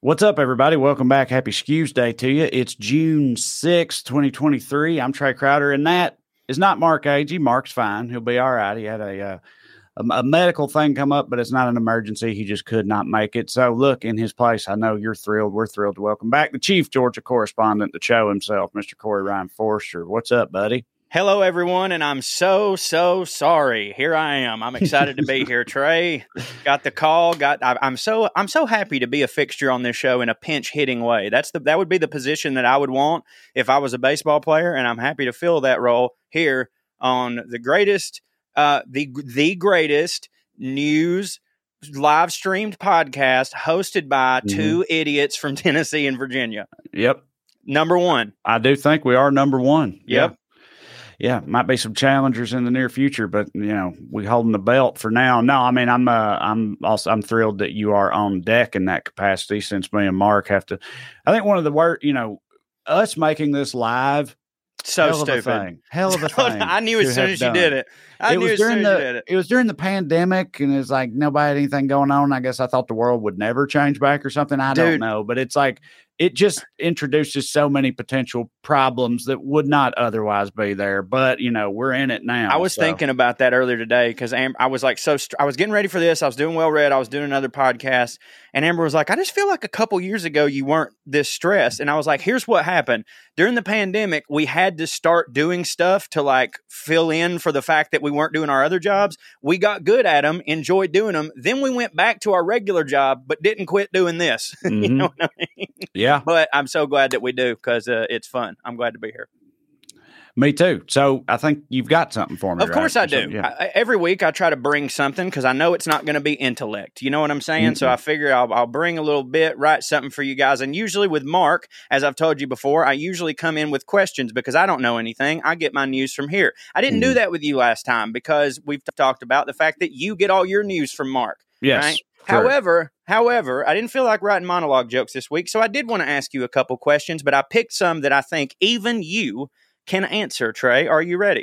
What's up, everybody? Welcome back. Happy Skews Day to you. It's June 6th, 2023. I'm Trey Crowder, and that is not Mark Agee. Mark's fine. He'll be all right. He had a medical thing come up, but it's not an emergency. He just could not make it. So, look, in his place, I know you're thrilled. We're thrilled to welcome back the Chief Georgia correspondent, the show himself, Mr. Corey Ryan Forster. What's up, buddy? Hello, everyone, and I'm so sorry. Here I am. I'm excited to be here, Trey. Got the call. I'm so happy to be a fixture on this show in a pinch hitting way. That would be the position that I would want if I was a baseball player, and I'm happy to fill that role here on the greatest, the greatest news live streamed podcast hosted by two idiots from Tennessee and Virginia. Yep, number one. I do think we are number one. Yep. Yeah, might be some challengers in the near future, but we holding the belt for now. No, I mean I'm thrilled that you are on deck in that capacity. Since me and Mark have to, I think one of the worst, us making this live, so stupid, hell of a thing. I knew as soon as you did it. It was during the pandemic, and it's like nobody had anything going on. I guess I thought the world would never change back or something. I don't know, but it's like it just introduces so many potential problems that would not otherwise be there. But, we're in it now. I was thinking about that earlier today because I was like, I was getting ready for this. I was doing Well Read. I was doing another podcast. And Amber was like, I just feel like a couple years ago you weren't this stressed. And I was like, here's what happened. During the pandemic, we had to start doing stuff to like fill in for the fact that we weren't doing our other jobs. We got good at them, enjoyed doing them. Then we went back to our regular job, but didn't quit doing this. Mm-hmm. You know what I mean? Yeah. But I'm so glad that we do because it's fun. I'm glad to be here. Me too. So I think you've got something for me. Of course I do. So, yeah. Every week I try to bring something because I know it's not going to be intellect. You know what I'm saying? Mm-hmm. So I figure I'll bring a little bit, write something for you guys. And usually with Mark, as I've told you before, I usually come in with questions because I don't know anything. I get my news from here. I didn't do that with you last time because we've talked about the fact that you get all your news from Mark. Yes. Right? Sure. However, I didn't feel like writing monologue jokes this week, so I did want to ask you a couple questions, but I picked some that I think even you can answer. Trey, are you ready?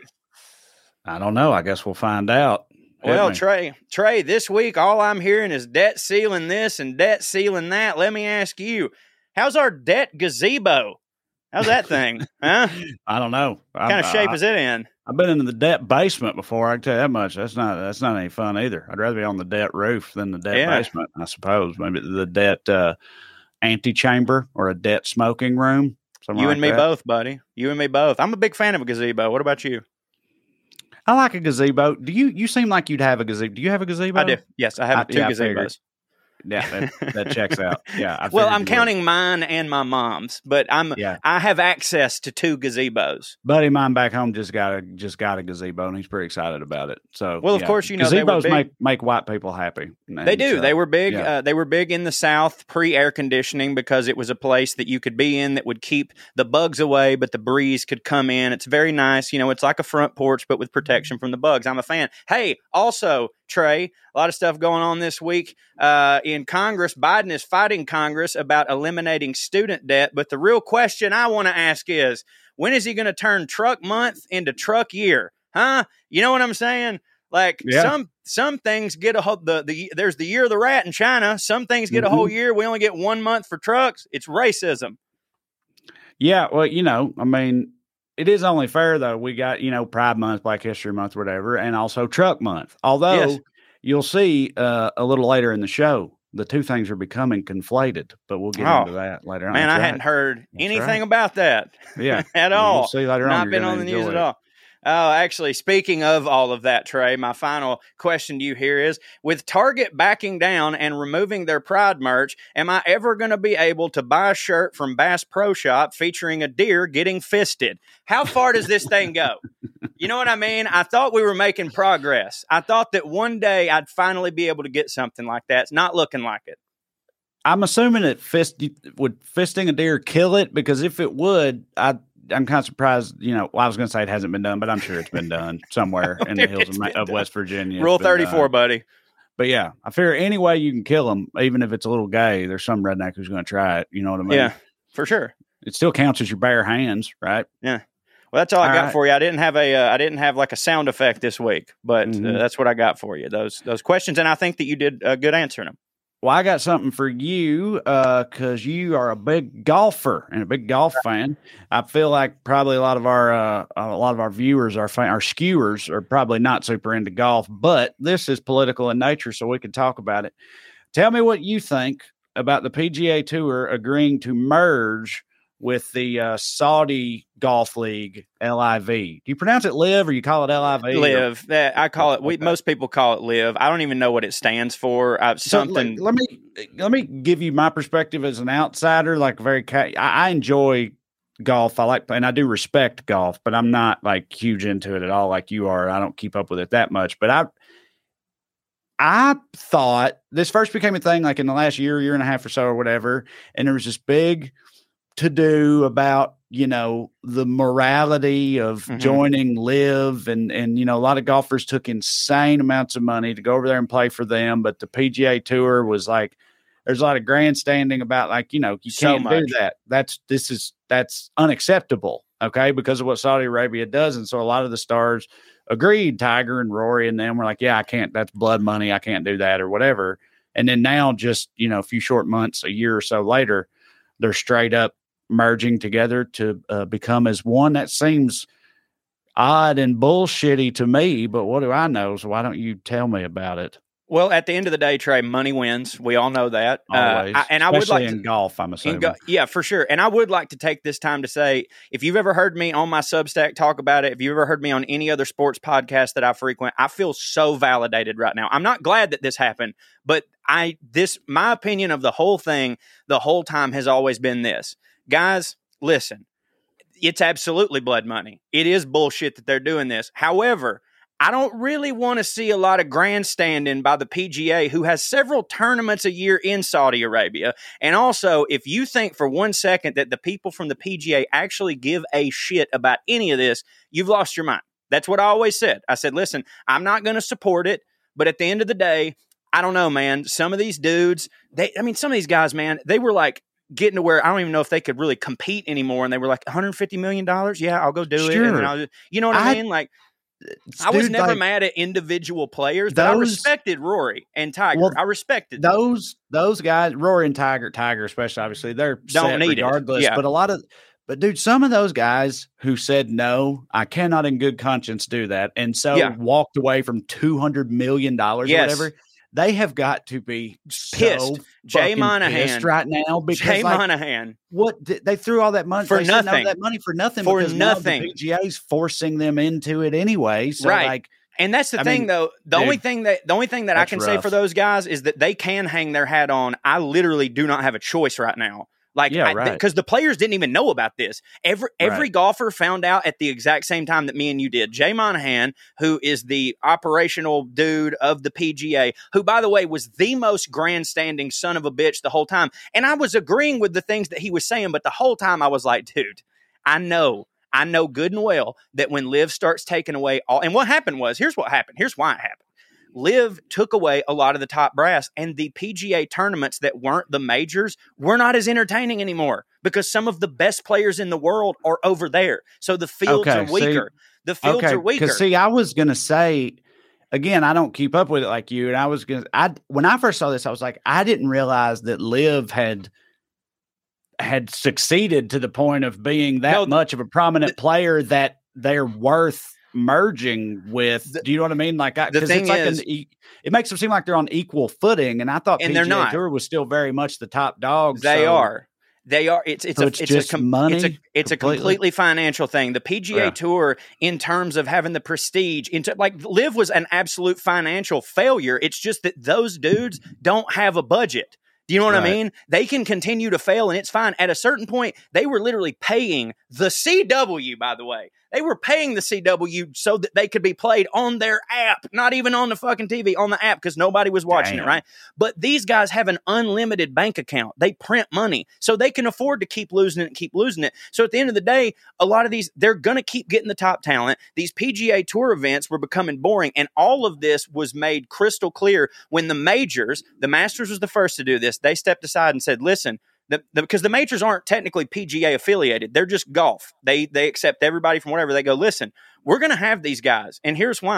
I don't know. I guess we'll find out. Well, Trey, this week all I'm hearing is debt ceiling this and debt ceiling that. Let me ask you, how's our debt gazebo? How's that thing? Huh? I don't know. What kind of shape is it in? I've been in the debt basement before. I can tell you that much. That's not any fun either. I'd rather be on the debt roof than the debt basement, I suppose. Maybe the debt antechamber or a debt smoking room. You and me both, buddy. You and me both. I'm a big fan of a gazebo. What about you? I like a gazebo. Do you seem like you'd have a gazebo? Do you have a gazebo? I do. Yes, I have two gazebos. Yeah, that checks out. Yeah. Well, I'm counting mine and my mom's, but I have access to two gazebos. Buddy, mine back home just got a gazebo, and he's pretty excited about it. So, well, of course, gazebos make white people happy. They do. They were big. Yeah. They were big in the South pre-air conditioning because it was a place that you could be in that would keep the bugs away, but the breeze could come in. It's very nice. It's like a front porch, but with protection from the bugs. I'm a fan. Hey, also, Trey, a lot of stuff going on this week in Congress. Biden is fighting Congress about eliminating student debt. But the real question I want to ask is, when is he going to turn truck month into truck year? Huh? You know what I'm saying? Like some things get there's the year of the rat in China. Some things get a whole year. We only get 1 month for trucks. It's racism. Yeah. Well, I mean, it is only fair, though. We got, Pride Month, Black History Month, whatever, and also Truck Month. Although you'll see a little later in the show, the two things are becoming conflated, but we'll get into that later on. Man, I hadn't heard anything about that at all. We'll see later on. Not been on the news at all. Oh, actually, speaking of all of that, Trey, my final question to you here is, with Target backing down and removing their Pride merch, am I ever going to be able to buy a shirt from Bass Pro Shop featuring a deer getting fisted? How far does this thing go? You know what I mean? I thought we were making progress. I thought that one day I'd finally be able to get something like that. It's not looking like it. I'm assuming would fisting a deer kill it? Because if it would, I'm kind of surprised, I was going to say it hasn't been done, but I'm sure it's been done somewhere in the hills of West Virginia. Rule 34, buddy. But yeah, I figure any way you can kill them, even if it's a little gay, there's some redneck who's going to try it. You know what I mean? Yeah, for sure. It still counts as your bare hands, right? Yeah. Well, that's all I got for you. I didn't have like a sound effect this week, but that's what I got for you. Those questions, and I think that you did a good answering them. Well, I got something for you because you are a big golfer and a big golf fan. I feel like probably a lot of our viewers, our skewers, are probably not super into golf. But this is political in nature, so we can talk about it. Tell me what you think about the PGA Tour agreeing to merge with the Saudi Golf League, LIV. Do you pronounce it LIV or you call it LIV? LIV. I call it. Okay. Most people call it LIV. I don't even know what it stands for. Something. So, let me give you my perspective as an outsider. Like I enjoy golf. I do respect golf, but I'm not like huge into it at all, like you are. I don't keep up with it that much. But I thought this first became a thing like in the last year and a half or so or whatever, and there was this big to do about, the morality of joining LIV and, a lot of golfers took insane amounts of money to go over there and play for them. But the PGA Tour was like, there's a lot of grandstanding about like, you can't do that. That's unacceptable. Okay. Because of what Saudi Arabia does. And so a lot of the stars agreed, Tiger and Rory and them were like, yeah, I can't, that's blood money. I can't do that or whatever. And then now just, a few short months, a year or so later, they're straight up merging together to become as one. That seems odd and bullshitty to me, but what do I know? So why don't you tell me about it? Well, at the end of the day, Trey, money wins. We all know that. Always. I would like in golf, I'm assuming. Yeah, for sure. And I would like to take this time to say, if you've ever heard me on my Substack talk about it, if you've ever heard me on any other sports podcast that I frequent, I feel so validated right now. I'm not glad that this happened, but my opinion of the whole thing, the whole time has always been this. Guys, listen, it's absolutely blood money. It is bullshit that they're doing this. However, I don't really want to see a lot of grandstanding by the PGA, who has several tournaments a year in Saudi Arabia. And also, if you think for 1 second that the people from the PGA actually give a shit about any of this, you've lost your mind. That's what I always said. I said, listen, I'm not going to support it, but at the end of the day, I don't know, man. Some of these dudes, some of these guys, man, they were like, getting to where I don't even know if they could really compete anymore. And they were like, $150 million? Yeah, I'll go do it. And then you know what I mean? Like, I was never mad at individual players, but I respected Rory and Tiger. Well, I respected those guys, Rory and Tiger especially, obviously, they're don't need regardless. Yeah. But dude, some of those guys who said no, I cannot in good conscience do that, and so walked away from $200 million or whatever. They have got to be pissed. Jay Monahan right now because Monahan. What they threw all that money for nothing. That money for nothing. For because nothing. Now the PGA's forcing them into it anyway. So right. And that's the thing, though. The only thing that I can say for those guys is that they can hang their hat on. I literally do not have a choice right now. Because the players didn't even know about this. Every golfer found out at the exact same time that me and you did. Jay Monahan, who is the operational dude of the PGA, who, by the way, was the most grandstanding son of a bitch the whole time. And I was agreeing with the things that he was saying, but the whole time I was like, dude, I know good and well that when LIV starts taking away all, and what happened was, here's what happened. Here's why it happened. LIV took away a lot of the top brass, and the PGA tournaments that weren't the majors were not as entertaining anymore because some of the best players in the world are over there. So the fields are weaker. Because I was going to say, again, I don't keep up with it like you. And when I first saw this, I was like, I didn't realize that LIV had succeeded to the point of being that much of a prominent player that they're worth merging with. Do you know what I mean? Like, because it's like it makes them seem like they're on equal footing, and I thought PGA Tour was still very much the top dog. They are. It's a completely financial thing. The PGA Tour, in terms of having the prestige, LIV was an absolute financial failure. It's just that those dudes don't have a budget. Do you know what I mean? They can continue to fail, and it's fine. At a certain point, they were literally paying the CW, by the way. They were paying the CW so that they could be played on their app, not even on the fucking TV, on the app, because nobody was watching it, right? But these guys have an unlimited bank account. They print money, so they can afford to keep losing it and keep losing it. So at the end of the day, a lot of these, they're going to keep getting the top talent. These PGA Tour events were becoming boring, and all of this was made crystal clear when the majors, the Masters was the first to do this, they stepped aside and said, listen, because the majors aren't technically PGA affiliated. They're just golf. They accept everybody from whatever. They go, listen, we're going to have these guys. And here's why.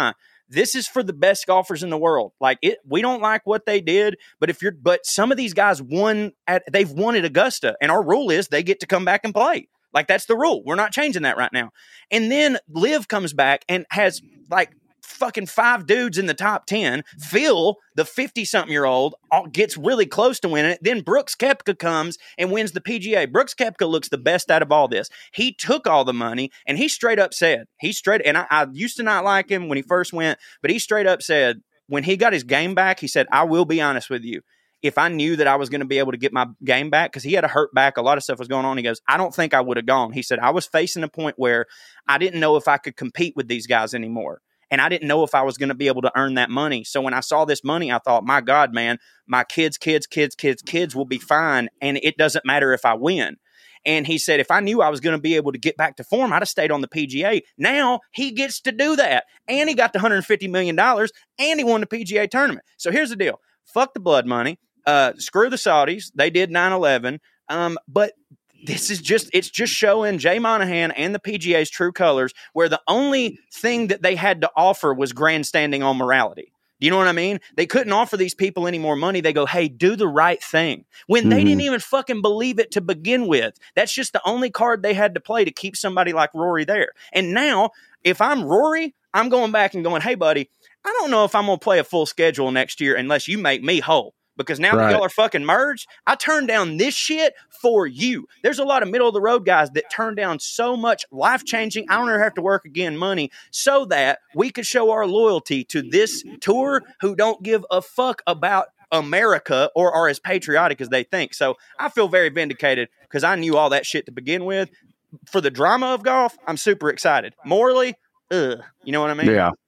this is for the best golfers in the world. Like we don't like what they did, but some of these guys they've won at Augusta, and our rule is they get to come back and play. Like, that's the rule. We're not changing that right now. And then Liv comes back and has like fucking 5 dudes in the top 10. Phil, the 50-something-year-old, gets really close to winning it. Then Brooks Koepka comes and wins the PGA. Brooks Koepka looks the best out of all this. He took all the money, and he straight up said, and I used to not like him when he first went, but he straight up said, when he got his game back, he said, I will be honest with you. If I knew that I was going to be able to get my game back, because he had a hurt back, a lot of stuff was going on. He goes, I don't think I would have gone. He said, I was facing a point where I didn't know if I could compete with these guys anymore. And I didn't know if I was going to be able to earn that money. So when I saw this money, I thought, my God, man, my kids will be fine. And it doesn't matter if I win. And he said, if I knew I was going to be able to get back to form, I'd have stayed on the PGA. Now he gets to do that. And he got the $150 million and he won the PGA tournament. So here's the deal. Fuck the blood money. Screw the Saudis. They did 9/11. But it's just showing Jay Monahan and the PGA's true colors, where the only thing that they had to offer was grandstanding on morality. Do you know what I mean? They couldn't offer these people any more money. They go, hey, do the right thing. When they didn't even fucking believe it to begin with. That's just the only card they had to play to keep somebody like Rory there. And now, if I'm Rory, I'm going back and going, hey, buddy, I don't know if I'm going to play a full schedule next year unless you make me whole. Because now that y'all are fucking merged, I turned down this shit for you. There's a lot of middle-of-the-road guys that turn down so much life-changing, I don't ever have to work again money, so that we could show our loyalty to this tour who don't give a fuck about America or are as patriotic as they think. So I feel very vindicated because I knew all that shit to begin with. For the drama of golf, I'm super excited. Morally, you know what I mean? Yeah.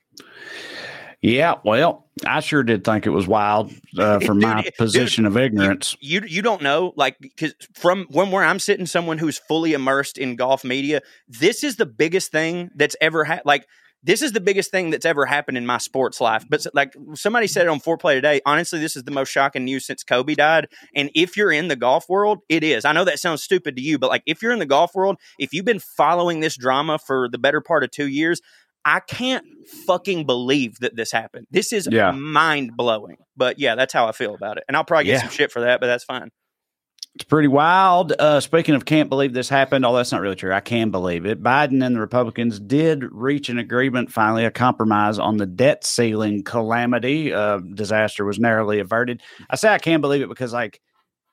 Yeah, well, I sure did think it was wild from my position of ignorance. You don't know, like, because from where I'm sitting, someone who's fully immersed in golf media, this is the biggest thing that's ever this is the biggest thing that's ever happened in my sports life. But like somebody said it on Foreplay today, honestly, this is the most shocking news since Kobe died. And if you're in the golf world, it is. I know that sounds stupid to you, but like if you're in the golf world, if you've been following this drama for the better part of 2 years, I can't fucking believe that this happened. This is mind blowing. But yeah, that's how I feel about it. And I'll probably get some shit for that, but that's fine. It's pretty wild. Speaking of can't believe this happened, that's not really true. I can believe it. Biden and the Republicans did reach an agreement, finally, a compromise on the debt ceiling calamity. Disaster was narrowly averted. I say I can't believe it because, like,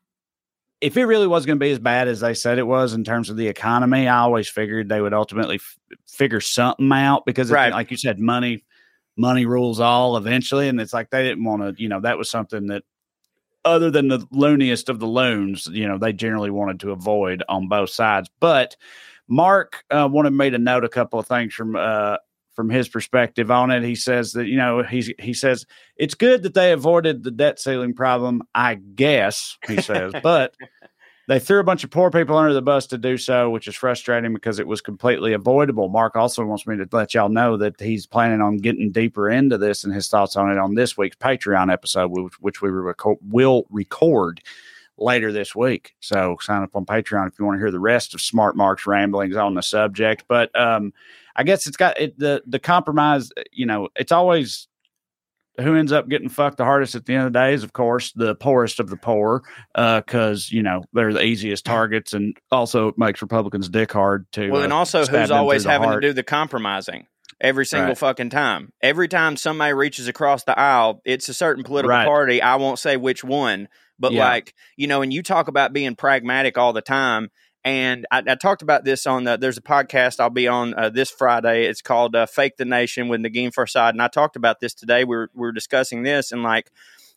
if it really was going to be as bad as they said it was in terms of the economy, I always figured they would ultimately figure something out because, like you said, money rules all eventually. And it's like they didn't want to, that was something that, other than the looniest of the loons, they generally wanted to avoid on both sides. But Mark wanted me to note a couple of things from his perspective on it. He says that, he says it's good that they avoided the debt ceiling problem, I guess, he says, but they threw a bunch of poor people under the bus to do so, which is frustrating because it was completely avoidable. Mark also wants me to let y'all know that he's planning on getting deeper into this and his thoughts on it on this week's Patreon episode, which we will record later this week. So sign up on Patreon if you want to hear the rest of Smart Mark's ramblings on the subject. But I guess it's got the compromise, it's always who ends up getting fucked the hardest at the end of the day is, of course, the poorest of the poor, because, they're the easiest targets, and also it makes Republicans dick hard to. Well, and also who's always having to do the compromising every single fucking time. Every time somebody reaches across the aisle, it's a certain political party. I won't say which one, but and you talk about being pragmatic all the time. And I talked about this on there's a podcast I'll be on this Friday. It's called Fake the Nation with Nagin Farsad. And I talked about this today. We're discussing this. And like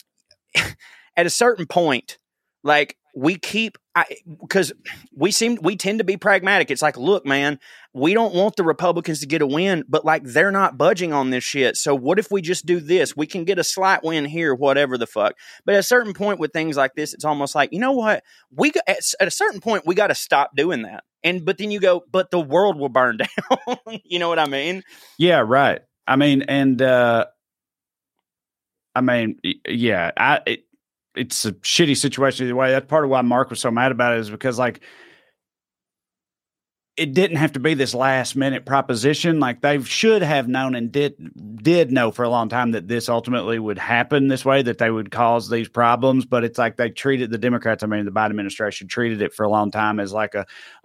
at a certain point, like because we tend to be pragmatic. It's like, look, man, we don't want the Republicans to get a win, but like they're not budging on this shit. So what if we just do this? We can get a slight win here, whatever the fuck. But at a certain point with things like this, it's almost like, you know what? At a certain point, we got to stop doing that. But then you go, but the world will burn down. You know what I mean? Yeah, right. I mean, and it's a shitty situation either way. That's part of why Mark was so mad about it, is because, like, it didn't have to be this last minute proposition. Like they should have known and did know for a long time that this ultimately would happen this way, that they would cause these problems. But it's like they treated the Democrats, the Biden administration treated it for a long time as like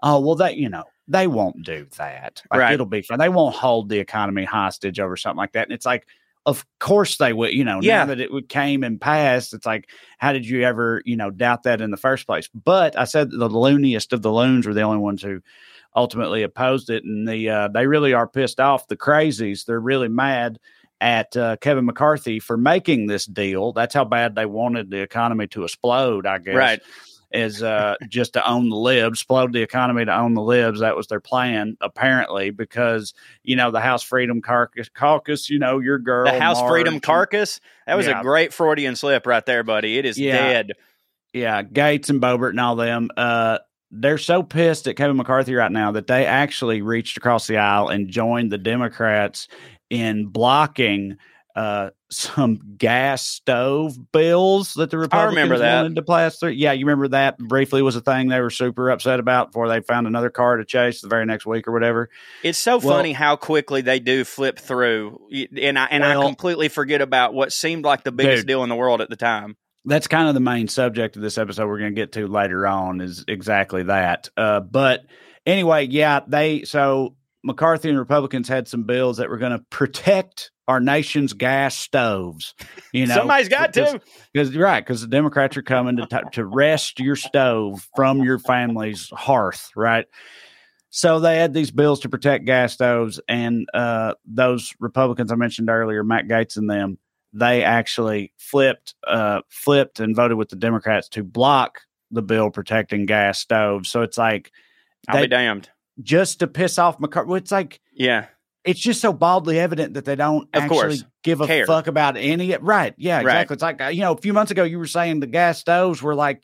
they won't do that. Like right. It'll be fine. They won't hold the economy hostage over something like that. And it's like, of course they would, now that it came and passed, it's like, how did you ever, doubt that in the first place? But I said the looniest of the loons were the only ones who ultimately opposed it. And they really are pissed off. The crazies, they're really mad at Kevin McCarthy for making this deal. That's how bad they wanted the economy to explode, I guess. Right. Is just to own the libs, explode the economy to own the libs. That was their plan, apparently, because, the House Freedom Caucus, your girl. The House Marge, Freedom Caucus? That was a great Freudian slip right there, buddy. It is dead. Yeah, Gates and Boebert and all them. They're so pissed at Kevin McCarthy right now that they actually reached across the aisle and joined the Democrats in blocking some gas stove bills that the Republicans wanted to pass through. Yeah, you remember that briefly was a thing they were super upset about before they found another car to chase the very next week or whatever. It's so funny how quickly they do flip through, and I completely forget about what seemed like the biggest deal in the world at the time. That's kind of the main subject of this episode we're going to get to later on is exactly that. But anyway, so McCarthy and Republicans had some bills that were going to protect our nation's gas stoves. Somebody's got to. Because the Democrats are coming to wrest your stove from your family's hearth, right? So they had these bills to protect gas stoves, and those Republicans I mentioned earlier, Matt Gaetz and them, they actually flipped and voted with the Democrats to block the bill protecting gas stoves. So it's like, I'll be damned. Just to piss off McCarthy. It's like, it's just so baldly evident that they don't give a fuck about any. Right. Yeah, exactly. Right. It's like, a few months ago, you were saying the gas stoves were like,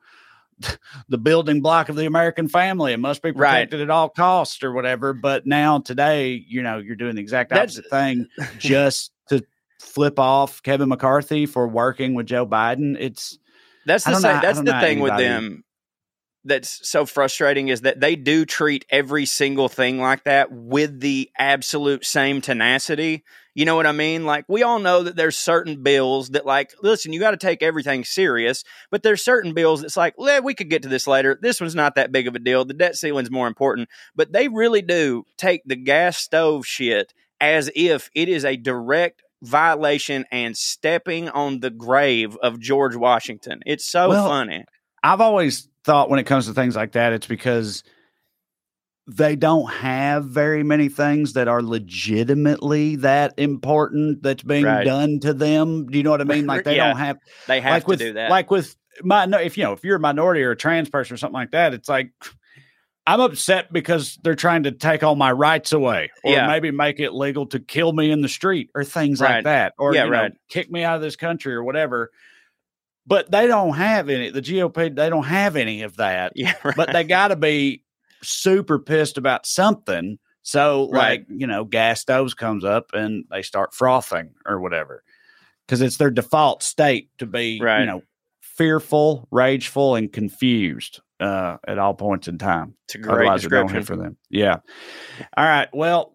the building block of the American family. It must be protected at all costs or whatever. But now today, you're doing the exact opposite thing just to flip off Kevin McCarthy for working with Joe Biden. That's the thing with them. That's so frustrating is that they do treat every single thing like that with the absolute same tenacity. You know what I mean? Like, we all know that there's certain bills that, like, listen, you got to take everything serious, but there's certain bills that's like, we could get to this later. This one's not that big of a deal. The debt ceiling's more important. But they really do take the gas stove shit as if it is a direct violation and stepping on the grave of George Washington. It's so funny. I've always thought when it comes to things like that, it's because they don't have very many things that are legitimately that important that's being done to them. Do you know what I mean? Like they don't have. They have to do that. Like with if you're a minority or a trans person or something like that, it's like I'm upset because they're trying to take all my rights away, or maybe make it legal to kill me in the street, or things like that, or kick me out of this country or whatever. But they don't have any. The GOP, they don't have any of that. Yeah, right. But they got to be super pissed about something. So, gas stoves comes up and they start frothing or whatever, because it's their default state to be, fearful, rageful, and confused at all points in time. It's a great description for them. Yeah. All right. Well,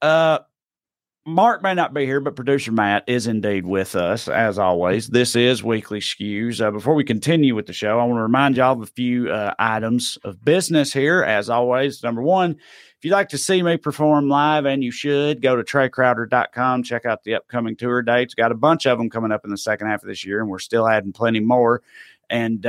Mark may not be here, but producer Matt is indeed with us, as always. This is Weekly Skews. Before we continue with the show, I want to remind y'all of a few items of business here, as always. Number one, if you'd like to see me perform live, and you should, go to TreyCrowder.com. Check out the upcoming tour dates. Got a bunch of them coming up in the second half of this year, and we're still adding plenty more. And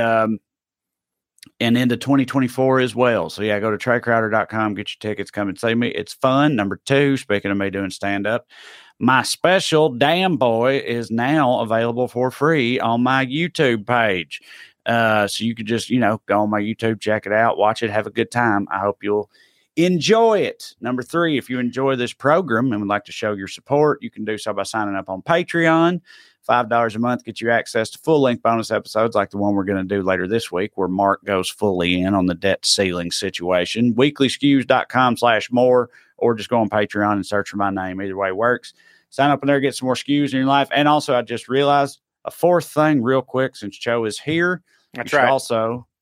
into 2024 as well. So, go to TreyCrowder.com, get your tickets, come and see me. It's fun. Number two, speaking of me doing stand-up, my special Damn Boy is now available for free on my YouTube page. So you could just, go on my YouTube, check it out, watch it, have a good time. I hope you'll enjoy it. Number three, if you enjoy this program and would like to show your support, you can do so by signing up on Patreon. $5 a month gets you access to full-length bonus episodes like the one we're going to do later this week, where Mark goes fully in on the debt ceiling situation. Weeklyskews.com/more, or just go on Patreon and search for my name. Either way works. Sign up in there, get some more skews in your life. And also, I just realized a fourth thing real quick, since Joe is here. That's right. Also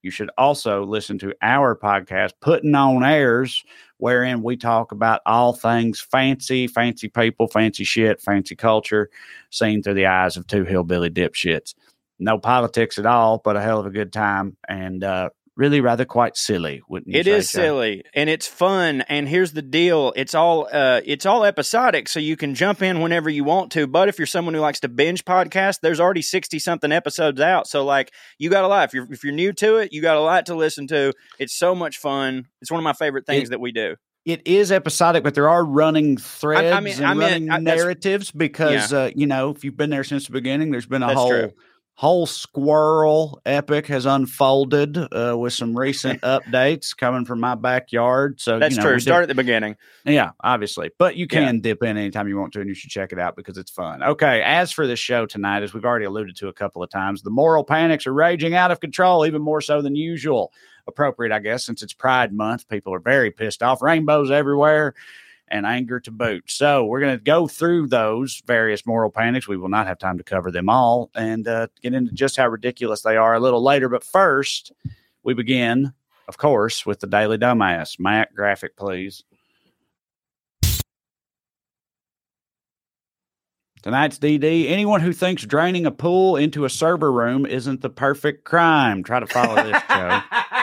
you should also listen to our podcast, Putting On Airs, wherein we talk about all things fancy people, fancy shit, fancy culture, seen through the eyes of two hillbilly dipshits. No politics at all, but a hell of a good time. And really rather quite silly, wouldn't you It say, is silly, and it's fun. And here's the deal: it's all episodic, so you can jump in whenever you want to. But if you're someone who likes to binge podcast, there's already 60-something episodes out. So like, you got a lot. If you're new to it, you got a lot to listen to. It's so much fun. It's one of my favorite things that we do. It is episodic, but there are running threads and running narratives because, if you've been there since the beginning, there's been a whole squirrel epic has unfolded with some recent updates coming from my backyard. So that's true. Start at the beginning. Yeah, obviously. But you can dip in anytime you want to, and you should check it out because it's fun. Okay, as for this show tonight, as we've already alluded to a couple of times, the moral panics are raging out of control, even more so than usual. Appropriate, I guess, since it's Pride Month. People are very pissed off. Rainbows everywhere. And anger to boot. So we're going to go through those various moral panics. We will not have time to cover them all and get into just how ridiculous they are a little later. But first, we begin, of course, with the Daily Dumbass. Matt, graphic, please. Tonight's DD. Anyone who thinks draining a pool into a server room isn't the perfect crime. Try to follow this, Joe.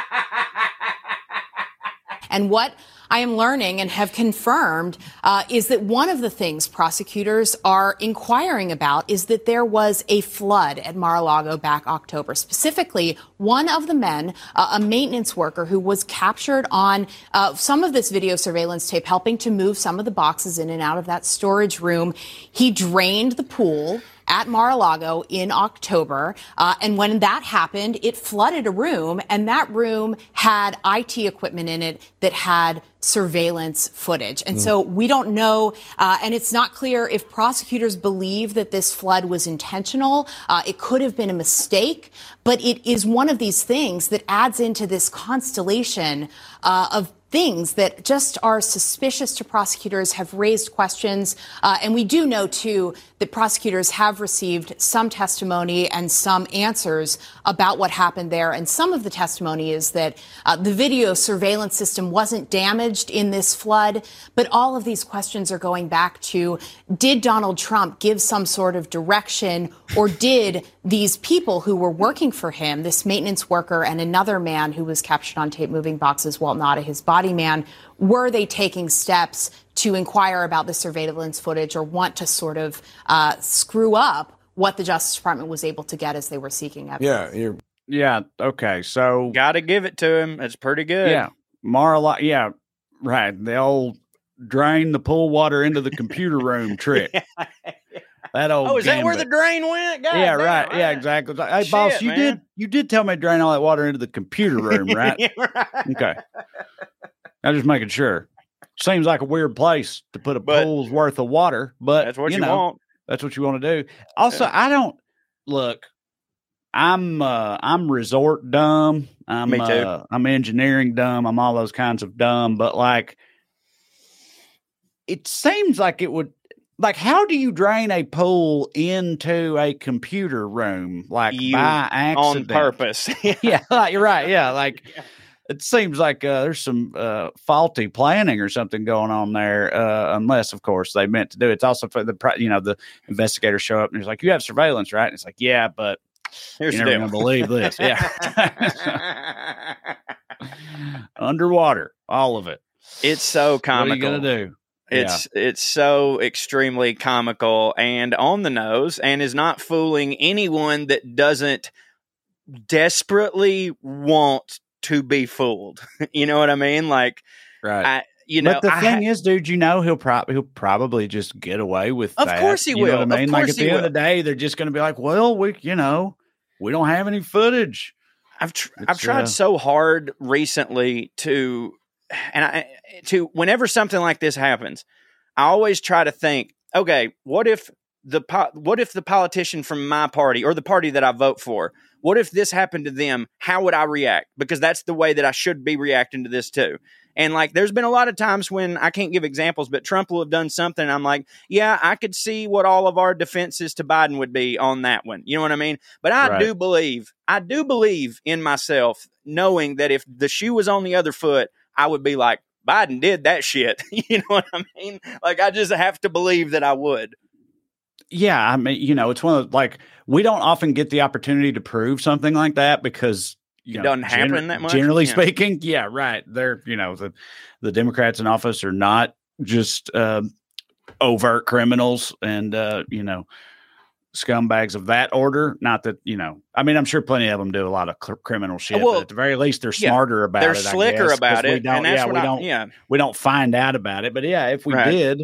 And what I am learning and have confirmed is that one of the things prosecutors are inquiring about is that there was a flood at Mar-a-Lago back October. Specifically, one of the men, a maintenance worker who was captured on some of this video surveillance tape, helping to move some of the boxes in and out of that storage room. He drained the pool at Mar-a-Lago in October. And when that happened, it flooded a room, and that room had IT equipment in it that had surveillance footage. And so we don't know, and it's not clear if prosecutors believe that this flood was intentional. It could have been a mistake, but it is one of these things that adds into this constellation of things that just are suspicious to prosecutors, have raised questions. And we do know, too, that prosecutors have received some testimony and some answers about what happened there. And some of the testimony is that the video surveillance system wasn't damaged in this flood. But all of these questions are going back to, did Donald Trump give some sort of direction, or did these people who were working for him, this maintenance worker and another man who was captured on tape moving boxes, Walt Nauta, his body man, were they taking steps to inquire about the surveillance footage or want to sort of screw up what the Justice Department was able to get as they were seeking evidence? Yeah. Okay. So got to give it to him. It's pretty good. Yeah. Mar-a-Lago. Yeah. Right. The old drain the pool water into the computer room trick. That old. Oh, is that where the drain went? God yeah, damn, right. Yeah, exactly. Hey, shit, boss, you did tell me to drain all that water into the computer room, right? Yeah, right. Okay. I'm just making sure. Seems like a weird place to put a pool's worth of water, but that's what you want. That's what you want to do. Also, I don't look. I'm resort dumb. Me too. I'm engineering dumb. I'm all those kinds of dumb. But like, it seems like it would. Like, how do you drain a pool into a computer room? Like, by accident. On purpose. Yeah, you're right. Yeah, like, it seems like there's some faulty planning or something going on there, unless, of course, they meant to do it. It's also for the investigators show up and he's like, you have surveillance, right? And it's like, yeah, but here's you're never going to believe this. Yeah. Underwater, all of it. It's so comical. What are you going to do? It's so extremely comical and on the nose, and is not fooling anyone that doesn't desperately want to be fooled. You know what I mean? Like, right. But the thing is, dude, he'll probably just get away with that. Of course he will. You know what I mean? Like, at the end of the day, they're just going to be like, well, we don't have any footage. I've tried so hard recently to whenever something like this happens, I always try to think, okay, what if the politician from my party or the party that I vote for, what if this happened to them? How would I react? Because that's the way that I should be reacting to this too. And like, there's been a lot of times when I can't give examples, but Trump will have done something. And I'm like, yeah, I could see what all of our defenses to Biden would be on that one. You know what I mean? But I do believe in myself, knowing that if the shoe was on the other foot, I would be like, Biden did that shit. You know what I mean? Like, I just have to believe that I would. Yeah, I mean, it's one of like, we don't often get the opportunity to prove something like that because it doesn't happen that much. Generally speaking, yeah, right. They're the Democrats in office are not just overt criminals and scumbags of that order. Not that I mean, I'm sure plenty of them do a lot of criminal shit. But at the very least, they're smarter about it. They're slicker about it, and that's we don't find out about it. But yeah, if we did,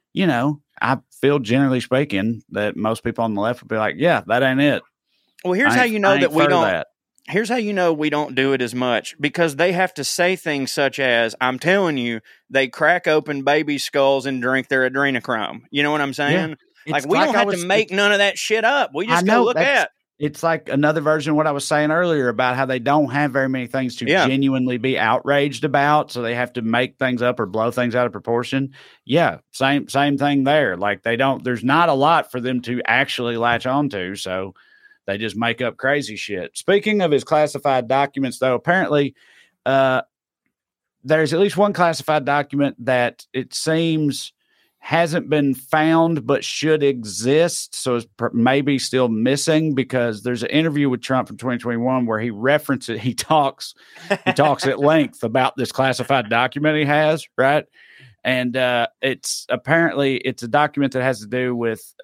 I feel generally speaking that most people on the left would be like, yeah, that ain't it. Well, here's how you know that we don't. Here's how you know we don't do it as much, because they have to say things such as, I'm telling you, they crack open baby skulls and drink their adrenochrome. You know what I'm saying? Yeah. Like, we don't have to make none of that shit up. We just go look at. It's like another version of what I was saying earlier about how they don't have very many things to genuinely be outraged about. So they have to make things up or blow things out of proportion. Yeah. Same thing there. Like, there's not a lot for them to actually latch onto. So they just make up crazy shit. Speaking of his classified documents, though, apparently there's at least one classified document that it seems hasn't been found but should exist. So it's maybe still missing, because there's an interview with Trump from 2021 where he references, he talks at length about this classified document he has, right? And it's a document that has to do with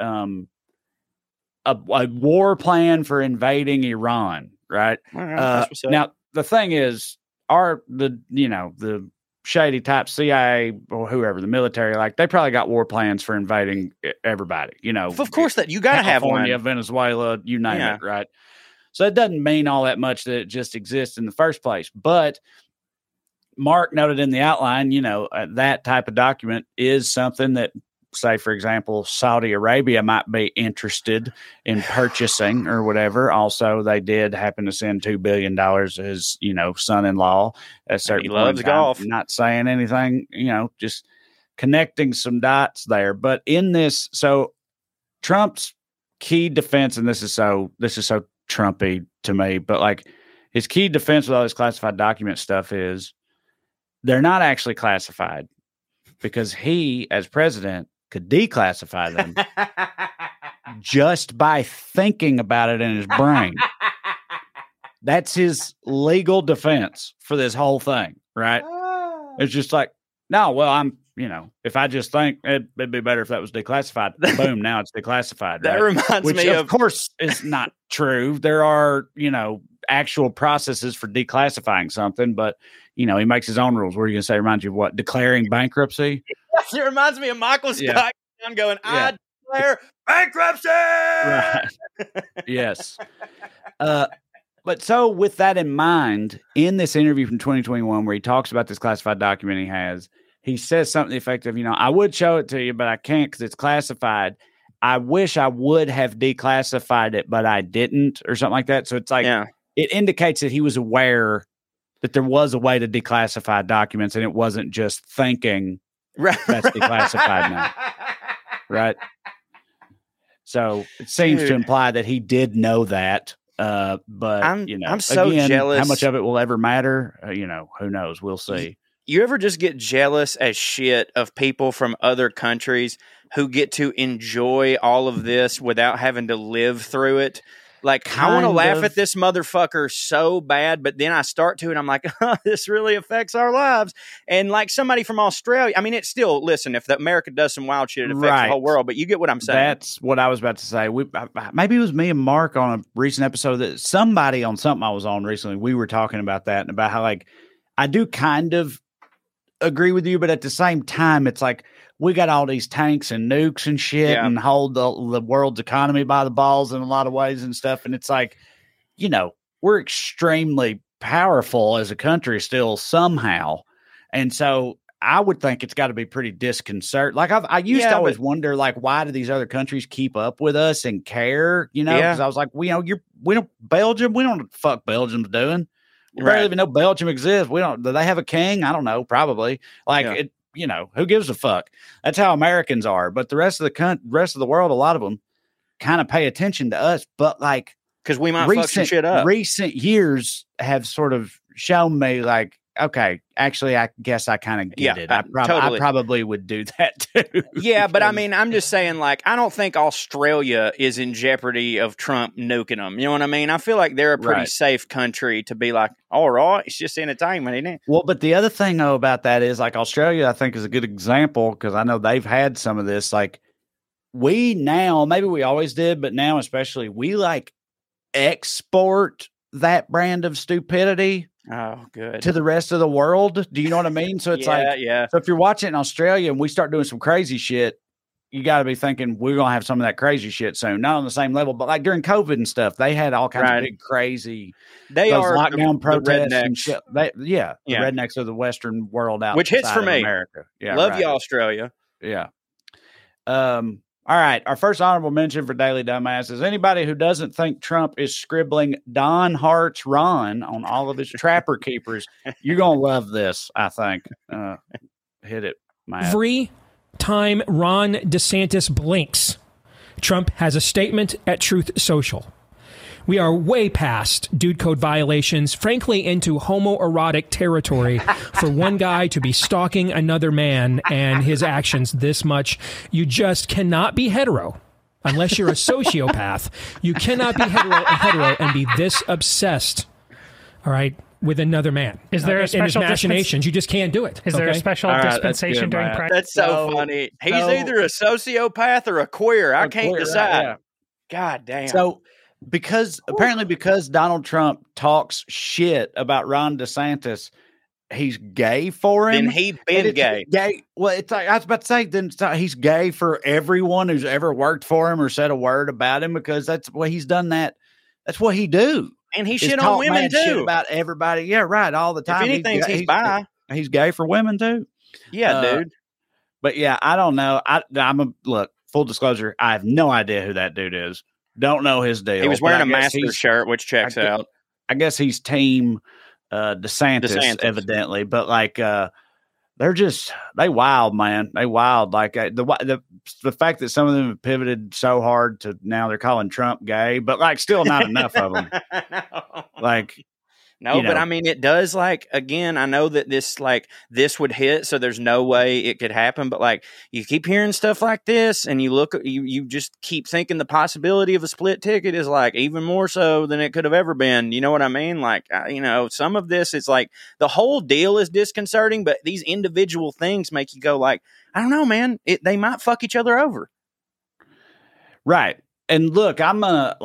a war plan for invading Iran, right? Now, the thing is, the shady type CIA or whoever, the military, like, they probably got war plans for invading everybody, Of course, that you got to have one. California, Venezuela, you name it, right? So it doesn't mean all that much that it just exists in the first place. But Mark noted in the outline, that type of document is something that, say, for example, Saudi Arabia might be interested in purchasing or whatever. Also, they did happen to send $2 billion to his, son-in-law. He loves golf. Not saying anything, just connecting some dots there. But in this, so Trump's key defense, and this is so Trumpy to me, but like, his key defense with all this classified document stuff is they're not actually classified, because he, as president, could declassify them just by thinking about it in his brain. That's his legal defense for this whole thing, right? It's just like, no, well, I'm, if I just think it'd be better if that was declassified. Boom, now it's declassified. That reminds me of course, is not true. There are, actual processes for declassifying something, but he makes his own rules. What are you going to say? Reminds you of what? Declaring bankruptcy? Yes, it reminds me of Michael Scott going, I declare bankruptcy! Right. Yes. But so with that in mind, in this interview from 2021 where he talks about this classified document he has, he says something effective, I would show it to you, but I can't because it's classified. I wish I would have declassified it, but I didn't, or something like that. So it's like, it indicates that he was aware that there was a way to declassify documents, and it wasn't just thinking that's declassified now. Right. So it seems to imply that he did know that. But I'm so jealous. How much of it will ever matter? Who knows? We'll see. You ever just get jealous as shit of people from other countries who get to enjoy all of this without having to live through it? Like, I want to laugh at this motherfucker so bad, but then I start to, and I'm like, oh, this really affects our lives. And like somebody from Australia, I mean, it's still, listen, if America does some wild shit, it affects the whole world, but you get what I'm saying. That's what I was about to say. Maybe it was me and Mark on a recent episode that somebody on something I was on recently, we were talking about that and about how, like, I do kind of agree with you, but at the same time, it's like, we got all these tanks and nukes and shit and hold the world's economy by the balls in a lot of ways and stuff. And it's like, we're extremely powerful as a country still somehow. And so I would think it's got to be pretty disconcerting. Like, I used to always wonder, like, why do these other countries keep up with us and care? Because I was like, Belgium, we don't know what the fuck Belgium's doing. We barely even know Belgium exists. Do they have a king? I don't know. Probably. Who gives a fuck? That's how Americans are. But the rest of the world, a lot of them kind of pay attention to us. But like, because we might fuck some shit up. Recent years have sort of shown me like, okay, actually, I guess I kind of get it. I probably would do that too. Yeah, but I mean, I'm just saying, like, I don't think Australia is in jeopardy of Trump nuking them. You know what I mean? I feel like they're a pretty safe country to be like, all right, it's just entertainment, isn't it? Well, but the other thing, though, about that is, like, Australia, I think, is a good example because I know they've had some of this. Like, maybe we always did, but now especially, we, like, export that brand of stupidity. Oh, good. To the rest of the world. Do you know what I mean? So it's So if you're watching in Australia and we start doing some crazy shit, you got to be thinking we're going to have some of that crazy shit soon. Not on the same level, but like during COVID and stuff, they had all kinds of big, crazy lockdown protests and shit. The rednecks of the Western world out. Which hits for me. America. Yeah, love you, Australia. Yeah. All right. Our first honorable mention for Daily Dumbass is anybody who doesn't think Trump is scribbling Don Hart's Ron on all of his trapper keepers. You're going to love this, I think. Hit it, Matt. Every time Ron DeSantis blinks, Trump has a statement at Truth Social. We are way past dude code violations, frankly into homoerotic territory for one guy to be stalking another man and his actions this much. You just cannot be hetero unless you're a sociopath. You cannot be hetero and be this obsessed, all right, with another man. Is there a special machinations? You just can't do it. Is there a special dispensation during practice? That's so funny. He's either a sociopath or a queer. I can't decide. Yeah. God damn. So because Donald Trump talks shit about Ron DeSantis, he's gay for him. Then he been gay. Well, it's like I was about to say. Then he's gay for everyone who's ever worked for him or said a word about him because that's what he's done. That's what he do. And he shit on women too. Shit about everybody. Yeah, right. All the time. If anything, he's bi. He's gay for women too. Yeah, dude. But yeah, I don't know. Look. Full disclosure. I have no idea who that dude is. Don't know his deal. He was wearing a Masters shirt, which checks out. I guess he's team DeSantis, evidently. But like, they wild, man. They wild. Like the fact that some of them have pivoted so hard to now they're calling Trump gay, but like still not enough of them. No. Like. No, but I mean, it does, like, again, I know that this would hit, so there's no way it could happen, but like, you keep hearing stuff like this and you just keep thinking the possibility of a split ticket is like even more so than it could have ever been. You know what I mean? Like, some of this, it's like the whole deal is disconcerting, but these individual things make you go like, I don't know, man, they might fuck each other over. Right. And look, I'm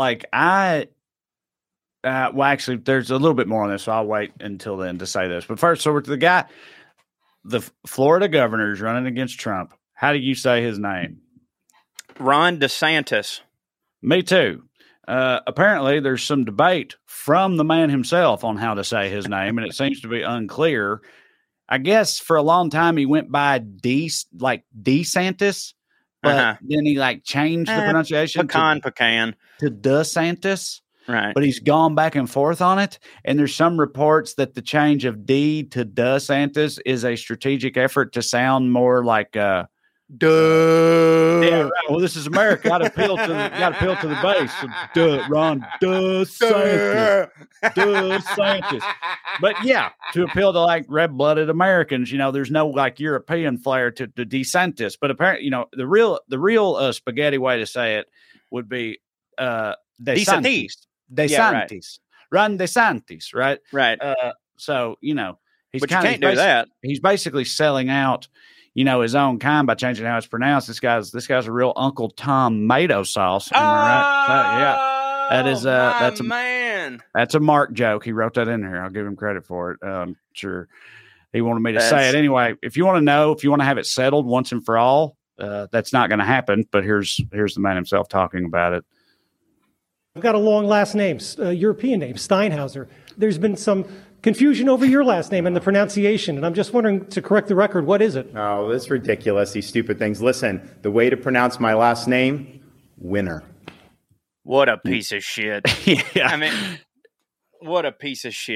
well, actually, there's a little bit more on this, so I'll wait until then to say this. But first, so the guy, the Florida governor is running against Trump. How do you say his name? Ron DeSantis. Me too. Apparently, there's some debate from the man himself on how to say his name, and it seems to be unclear. I guess for a long time he went by DeSantis, but then he changed the pronunciation to DeSantis. Right. But he's gone back and forth on it. And there's some reports that the change of D to DeSantis is a strategic effort to sound more like duh. Yeah, right. Well, this is America. Got to appeal to the base. So, Ron DeSantis. DeSantis. But yeah, to appeal to red-blooded Americans, there's no European flair to DeSantis. But apparently, the real spaghetti way to say it would be DeSantis. DeSantis, Ron DeSantis, right? Right. So he's but you can't do that. He's basically selling out, his own kind by changing how it's pronounced. This guy's a real Uncle Tom tomato sauce. Am I right? So, yeah, that is that's a man. That's a Mark joke. He wrote that in here. I'll give him credit for it. I'm sure he wanted me to say it anyway. If you want to have it settled once and for all, that's not going to happen. But here's the man himself talking about it. I've got a long last name, European name, Steinhauser. There's been some confusion over your last name and the pronunciation, and I'm just wondering, to correct the record, what is it? Oh, that's ridiculous, these stupid things. Listen, the way to pronounce my last name, Winner. What a piece of shit. Yeah. I mean, what a piece of shit.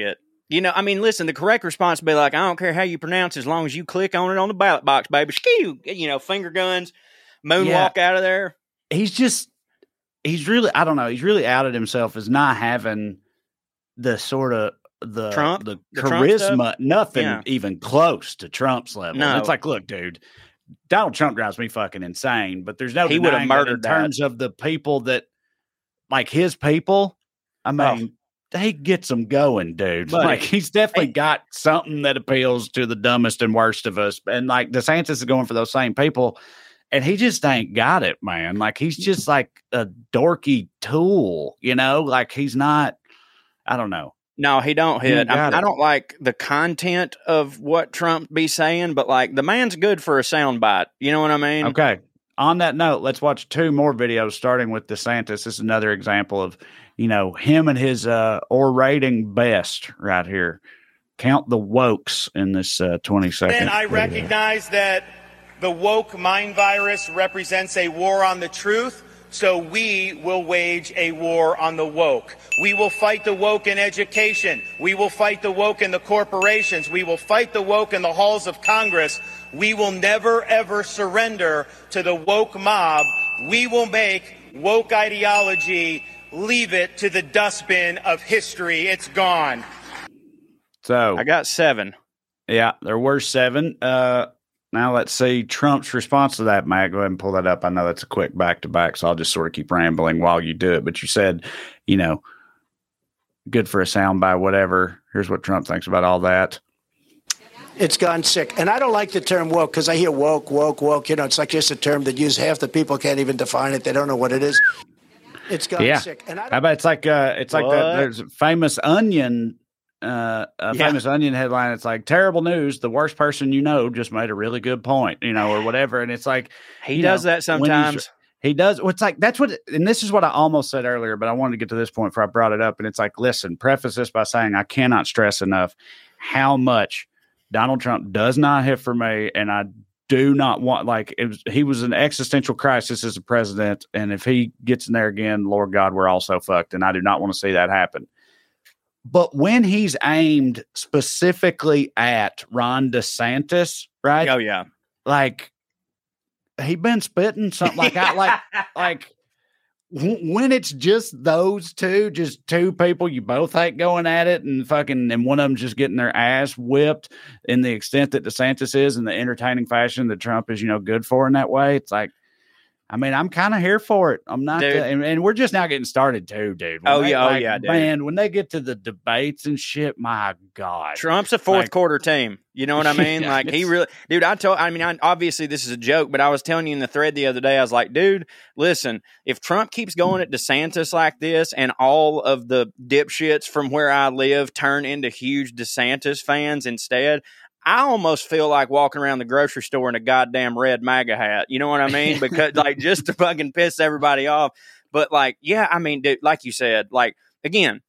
You know, I mean, listen, the correct response would be like, I don't care how you pronounce it, as long as you click on it on the ballot box, baby. You know, finger guns, moonwalk out of there. He's really, I don't know, he's really outed himself as not having the sort of the charisma, Trump nothing even close to Trump's level. No. It's like, look, dude, Donald Trump drives me fucking insane, but there's no he would have murdered in terms of the people that, like his people, I mean, he gets them going, dude. Buddy, like he's definitely got something that appeals to the dumbest and worst of us. And like DeSantis is going for those same people, and he just ain't got it, man. Like he's just like a dorky tool, you know? Like he's not, I don't know. No, he don't hit. I don't like the content of what Trump be saying, but like the man's good for a soundbite. You know what I mean? Okay. On that note, let's watch 2 more videos starting with DeSantis. This is another example of, you know, him and his orating best right here. Count the wokes in this 20-second And I recognize that the woke mind virus represents a war on the truth, so we will wage a war on the woke. We will fight the woke in education. We will fight the woke in the corporations. We will fight the woke in the halls of Congress. We will never, ever surrender to the woke mob. We will make woke ideology, leave it to the dustbin of history. It's gone. So I got 7. Yeah, there were 7. Now let's see Trump's response to that, Matt. Go ahead and pull that up. I know that's a quick back-to-back, so I'll just sort of keep rambling while you do it. But you said, you know, good for a soundbite, whatever. Here's what Trump thinks about all that. It's gone sick. And I don't like the term woke because I hear woke. You know, it's like just a term that half the people can't even define it. They don't know what it is. It's gone sick. And how about it's like that there's a famous Onion famous Onion headline. It's like, terrible news. The worst person you know just made a really good point, you know, or whatever. And it's like, he does that sometimes. He does. It's like, that's what, and this is what I almost said earlier, but I wanted to get to this point before I brought it up. And it's like, listen, preface this by saying, I cannot stress enough how much Donald Trump does not hit for me. And I do not want, like, he was an existential crisis as a president. And if he gets in there again, Lord God, we're all so fucked. And I do not want to see that happen. But when he's aimed specifically at Ron DeSantis, right? Oh yeah, like he been spitting something like when it's just those two, just 2 people you both hate going at it, and one of them just getting their ass whipped in the extent that DeSantis is, in the entertaining fashion that Trump is, you know, good for in that way. It's like, I mean, I'm kind of here for it. I'm not, and we're just now getting started too, dude. Dude. Man, when they get to the debates and shit, my God, Trump's a fourth quarter team. You know what I mean? Like he really, dude. Obviously this is a joke, but I was telling you in the thread the other day, I was like, dude, listen, if Trump keeps going at DeSantis like this, and all of the dipshits from where I live turn into huge DeSantis fans instead, I almost feel like walking around the grocery store in a goddamn red MAGA hat. You know what I mean? Because like, just to fucking piss everybody off. But like, yeah, I mean, dude, like you said, like, again,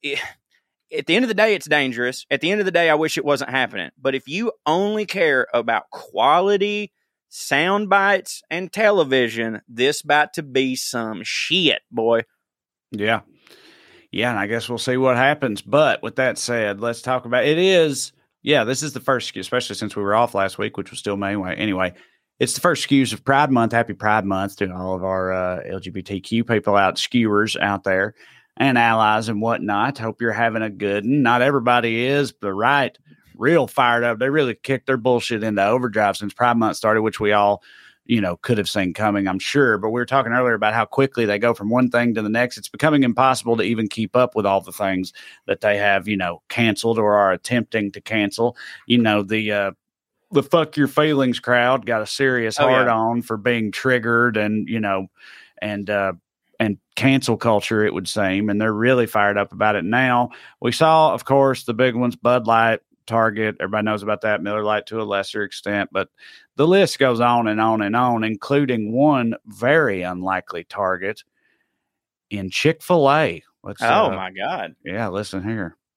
at the end of the day, it's dangerous. At the end of the day, I wish it wasn't happening. But if you only care about quality sound bites and television, this about to be some shit, boy. Yeah. Yeah. And I guess we'll see what happens. But with that said, let's talk about it. Yeah, this is the first skew, especially since we were off last week, which was still May. Anyway, it's the first skews of Pride Month. Happy Pride Month to all of our LGBTQ people skewers out there and allies and whatnot. Hope you're having a good one. Not everybody is, but real fired up. They really kicked their bullshit into overdrive since Pride Month started, which we all, you know, could have seen coming, I'm sure. But we were talking earlier about how quickly they go from one thing to the next. It's becoming impossible to even keep up with all the things that they have, you know, canceled or are attempting to cancel. You know, the fuck your feelings crowd got a serious hard on for being triggered and, you know, and cancel culture, it would seem. And they're really fired up about it now. We saw, of course, the big ones, Bud Light, Target, everybody knows about that, Miller Lite to a lesser extent, but the list goes on and on and on, including one very unlikely target in Chick-fil-A. My God. Yeah, listen here.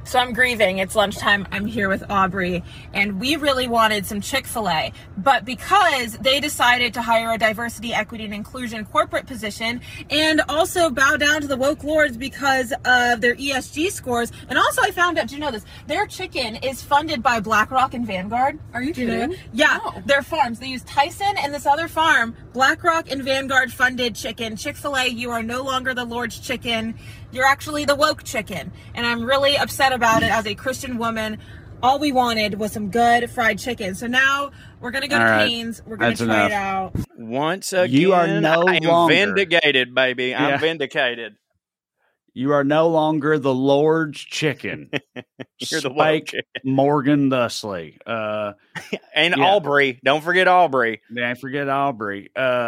So I'm grieving. It's lunchtime. I'm here with Aubrey, and we really wanted some Chick-fil-A, but because they decided to hire a diversity, equity, and inclusion corporate position and also bow down to the woke lords because of their ESG scores. And also I found out, do you know this? Their chicken is funded by BlackRock and Vanguard. Are you kidding? Yeah, their farms. They use Tyson and this other farm. BlackRock and Vanguard funded chicken. Chick-fil-A, you are no longer the Lord's chicken. You're actually the woke chicken. And I'm really upset about it as a Christian woman. All we wanted was some good fried chicken. So now we're going to go to Cane's. We're going to try it out. Once again, you are no longer vindicated, baby. Yeah. I'm vindicated. You are no longer the Lord's chicken. You're the woke chicken. Morgan Thusly. And Aubrey. Don't forget Aubrey. Yeah, forget Aubrey.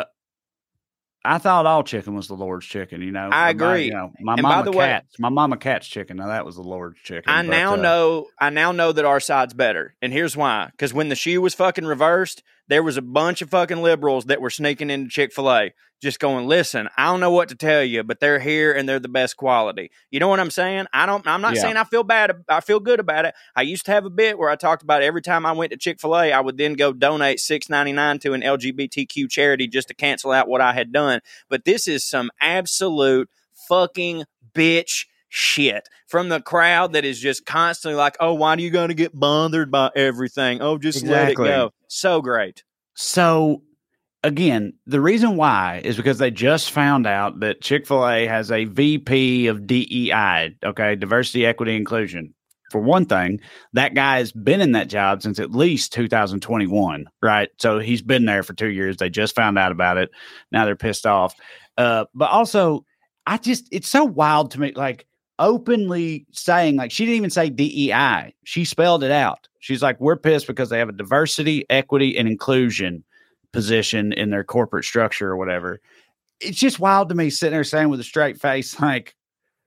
I thought all chicken was the Lord's chicken, you know. I agree. My mama cat's chicken. Now that was the Lord's chicken. I now know that our side's better. And here's why. Because when the shoe was fucking reversed, there was a bunch of fucking liberals that were sneaking into Chick-fil-A just going, listen, I don't know what to tell you, but they're here and they're the best quality. You know what I'm saying? I'm not saying I feel bad. I feel good about it. I used to have a bit where I talked about every time I went to Chick-fil-A, I would then go donate $6.99 to an LGBTQ charity just to cancel out what I had done. But this is some absolute fucking bitch shit from the crowd that is just constantly like, oh, why do you got to get bothered by everything? Oh, just let it go. So great. So again, the reason why is because they just found out that Chick-fil-A has a VP of DEI, okay, diversity, equity, inclusion. For one thing, that guy has been in that job since at least 2021, right? So he's been there for 2 years. They just found out about it. Now they're pissed off. But also, it's so wild to me, like, openly saying, like, she didn't even say DEI. She spelled it out. She's like, we're pissed because they have a diversity, equity, and inclusion position in their corporate structure or whatever. It's just wild to me sitting there saying with a straight face, like,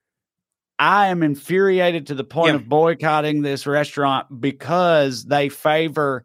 I am infuriated to the point of boycotting this restaurant because they favor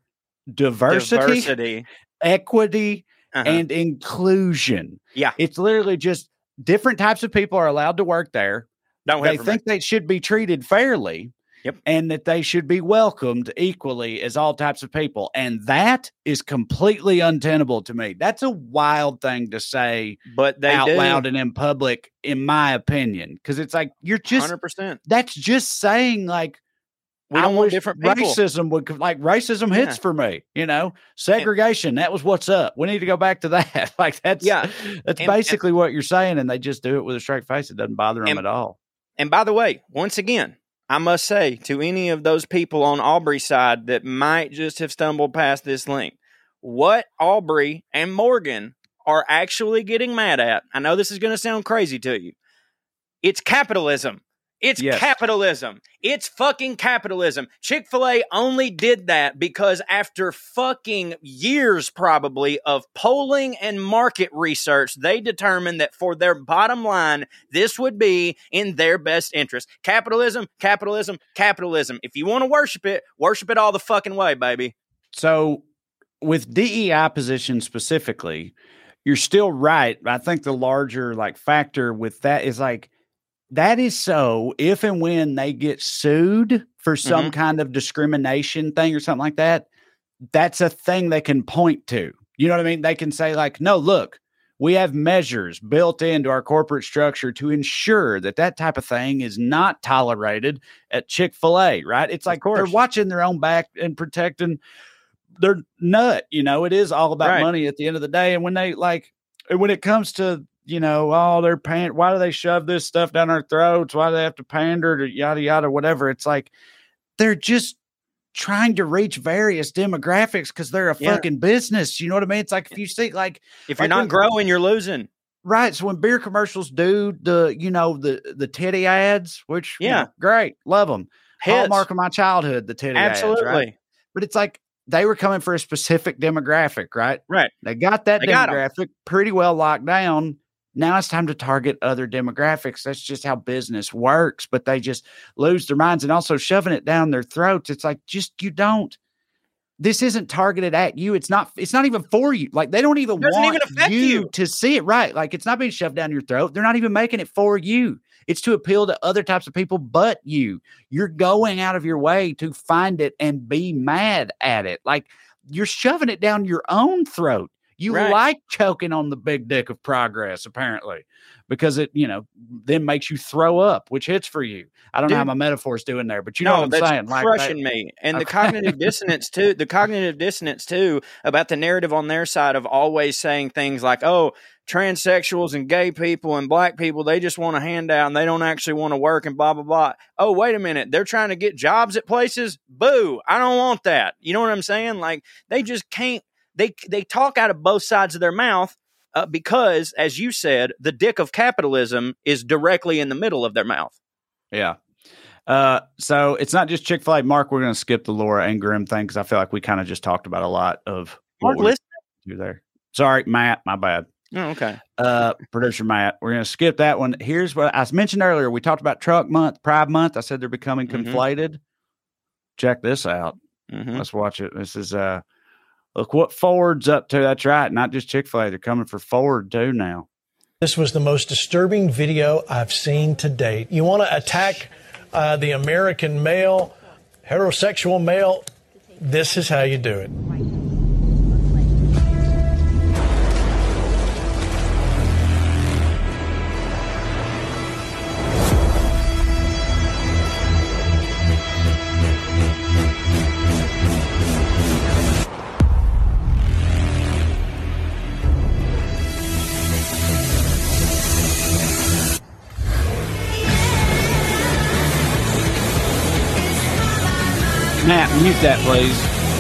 diversity. Equity, and inclusion. Yeah. It's literally just different types of people are allowed to work there. They think they should be treated fairly. Yep. And that they should be welcomed equally as all types of people. And that is completely untenable to me. That's a wild thing to say out loud and in public, in my opinion. Because it's like, you're just 100%. That's just saying, like, we don't want different people. Racism hits for me, you know, segregation. That was what's up. We need to go back to that. Like, that's basically what you're saying. And they just do it with a straight face. It doesn't bother them at all. And by the way, once again, I must say to any of those people on Aubrey's side that might just have stumbled past this link, what Aubrey and Morgan are actually getting mad at, I know this is going to sound crazy to you, it's capitalism. It's capitalism. It's fucking capitalism. Chick-fil-A only did that because after fucking years probably of polling and market research, they determined that for their bottom line, this would be in their best interest. Capitalism, capitalism, capitalism. If you want to worship it all the fucking way, baby. So with DEI positions specifically, you're still right. I think the larger factor with that is that is so if and when they get sued for some kind of discrimination thing or something like that, that's a thing they can point to. You know what I mean? They can say no, look, we have measures built into our corporate structure to ensure that type of thing is not tolerated at Chick-fil-A, right? It's like they're watching their own back and protecting their nut. You know, it is all about money at the end of the day. And when they when it comes to, they're paying. Why do they shove this stuff down our throats? Why do they have to pander to yada, yada, whatever? It's like they're just trying to reach various demographics because they're a fucking business. You know what I mean? It's like if you see, if you're not growing, you're losing. Right. So when beer commercials do the titty ads, which, great, love them. Hallmark of my childhood, the titty ads. Right? But it's like they were coming for a specific demographic, right? Right. They got that demographic pretty well locked down. Now it's time to target other demographics. That's just how business works, but they just lose their minds and also shoving it down their throats. It's like, this isn't targeted at you. It's not even for you. Like, they don't even want you to see it. Right. Like, it's not being shoved down your throat. They're not even making it for you. It's to appeal to other types of people but you. You're going out of your way to find it and be mad at it. Like, you're shoving it down your own throat. You like choking on the big dick of progress, apparently, because it, then makes you throw up, which hits for you. I don't know how my metaphor's doing there, but know what I'm saying. Crushing me. And the cognitive dissonance too, about the narrative on their side of always saying things like, oh, transsexuals and gay people and black people, they just want a handout and they don't actually want to work and blah, blah, blah. Oh, wait a minute. They're trying to get jobs at places. Boo. I don't want that. You know what I'm saying? Like, they just can't. They talk out of both sides of their mouth because, as you said, the dick of capitalism is directly in the middle of their mouth. Yeah. So it's not just Chick-fil-A. Mark, we're going to skip the Laura and Grimm thing because I feel like we kind of just talked about a lot of what we do there. Sorry, Matt. My bad. Oh, okay. Producer Matt, we're going to skip that one. Here's what I mentioned earlier. We talked about Truck Month, Pride Month. I said they're becoming conflated. Check this out. Let's watch it. This is look what Ford's up to. That's right. Not just Chick-fil-A. They're coming for Ford, too, now. This was the most disturbing video I've seen to date. You want to attack the American male, heterosexual male? This is how you do it. Matt, mute that, please.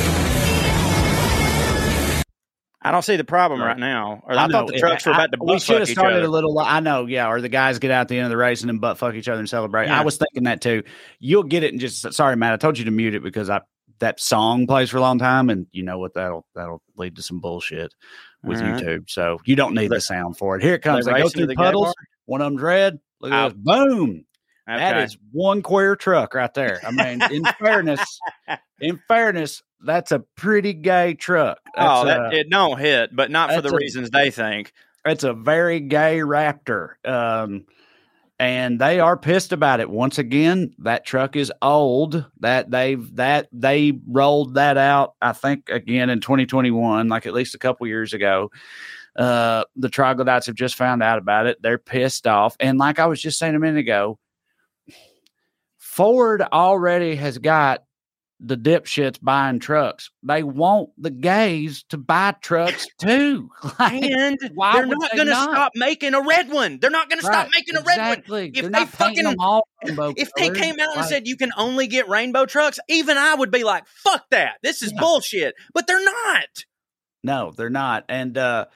I don't see the problem right now. Or I thought the trucks were about to butt fuck each other. We should have started a little. I know, yeah. Or the guys get out at the end of the race and then butt fuck each other and celebrate. Yeah. I was thinking that too. You'll get it in just. Sorry, Matt. I told you to mute it because that song plays for a long time, and you know what that'll lead to some bullshit with YouTube. So you don't need the sound for it. Here it comes. They go through puddles. One of them's red. Look at this. Boom. Okay. That is one queer truck right there. I mean, in fairness, that's a pretty gay truck. It don't hit, but not for the reasons they think. It's a very gay Raptor. And they are pissed about it. Once again, that truck is old. They rolled that out, I think, again in 2021, like at least a couple years ago. The troglodytes have just found out about it. They're pissed off. And like I was just saying a minute ago, Ford already has got the dipshits buying trucks. They want the gays to buy trucks too. And they're not going to stop making a red one. They're not going to stop making a red one. If they came out and said you can only get rainbow trucks, even I would be like, fuck that. This is bullshit. But they're not. No, they're not. And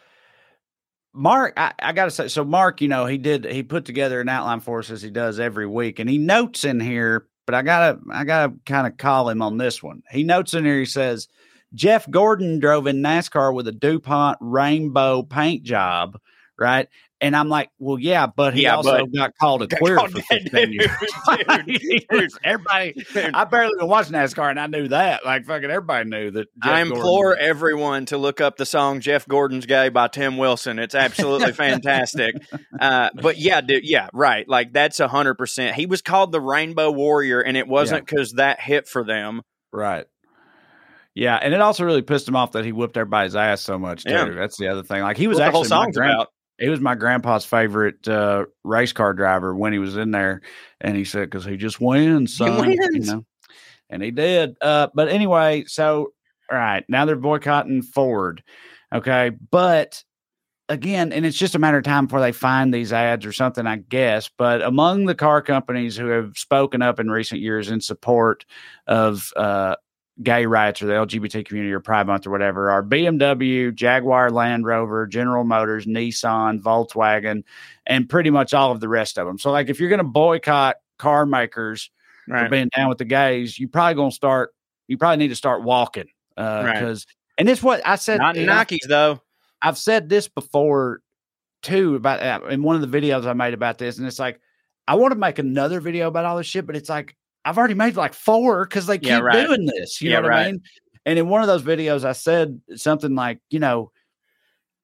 Mark, I got to say, so Mark, he put together an outline for us as he does every week, and he notes in here, but I gotta kind of call him on this one. He notes in here, he says, Jeff Gordon drove in NASCAR with a DuPont rainbow paint job, right? And I'm like, well, yeah, but he also got called a queer for 15 years. Everybody, I barely even watched NASCAR, and I knew that. Like, fucking everybody knew that. I implore everyone to look up the song "Jeff Gordon's Gay" by Tim Wilson. It's absolutely fantastic. But yeah, dude, yeah, right. Like, that's 100%. He was called the Rainbow Warrior, and it wasn't because that hit for them. Right. Yeah, and it also really pissed him off that he whipped everybody's ass so much, too. Yeah. That's the other thing. Like, he was actually the whole song's about. He was my grandpa's favorite race car driver when he was in there. And he said, because he just wins. Son. He wins. And he did. But anyway, so, all right, now they're boycotting Ford. Okay. But again, and it's just a matter of time before they find these ads or something, I guess. But among the car companies who have spoken up in recent years in support of gay rights or the LGBT community or Pride Month or whatever are BMW, Jaguar, Land Rover, General Motors, Nissan, Volkswagen, and pretty much all of the rest of them. So, like, if you're going to boycott car makers for being down with the gays, you probably need to start walking. Because, and it's what I said. Not Nikes, though. I've said this before, too, about in one of the videos I made about this. And it's like, I want to make another video about all this shit, but it's like, I've already made like 4 because they keep doing this. You know what I mean? And in one of those videos, I said something like,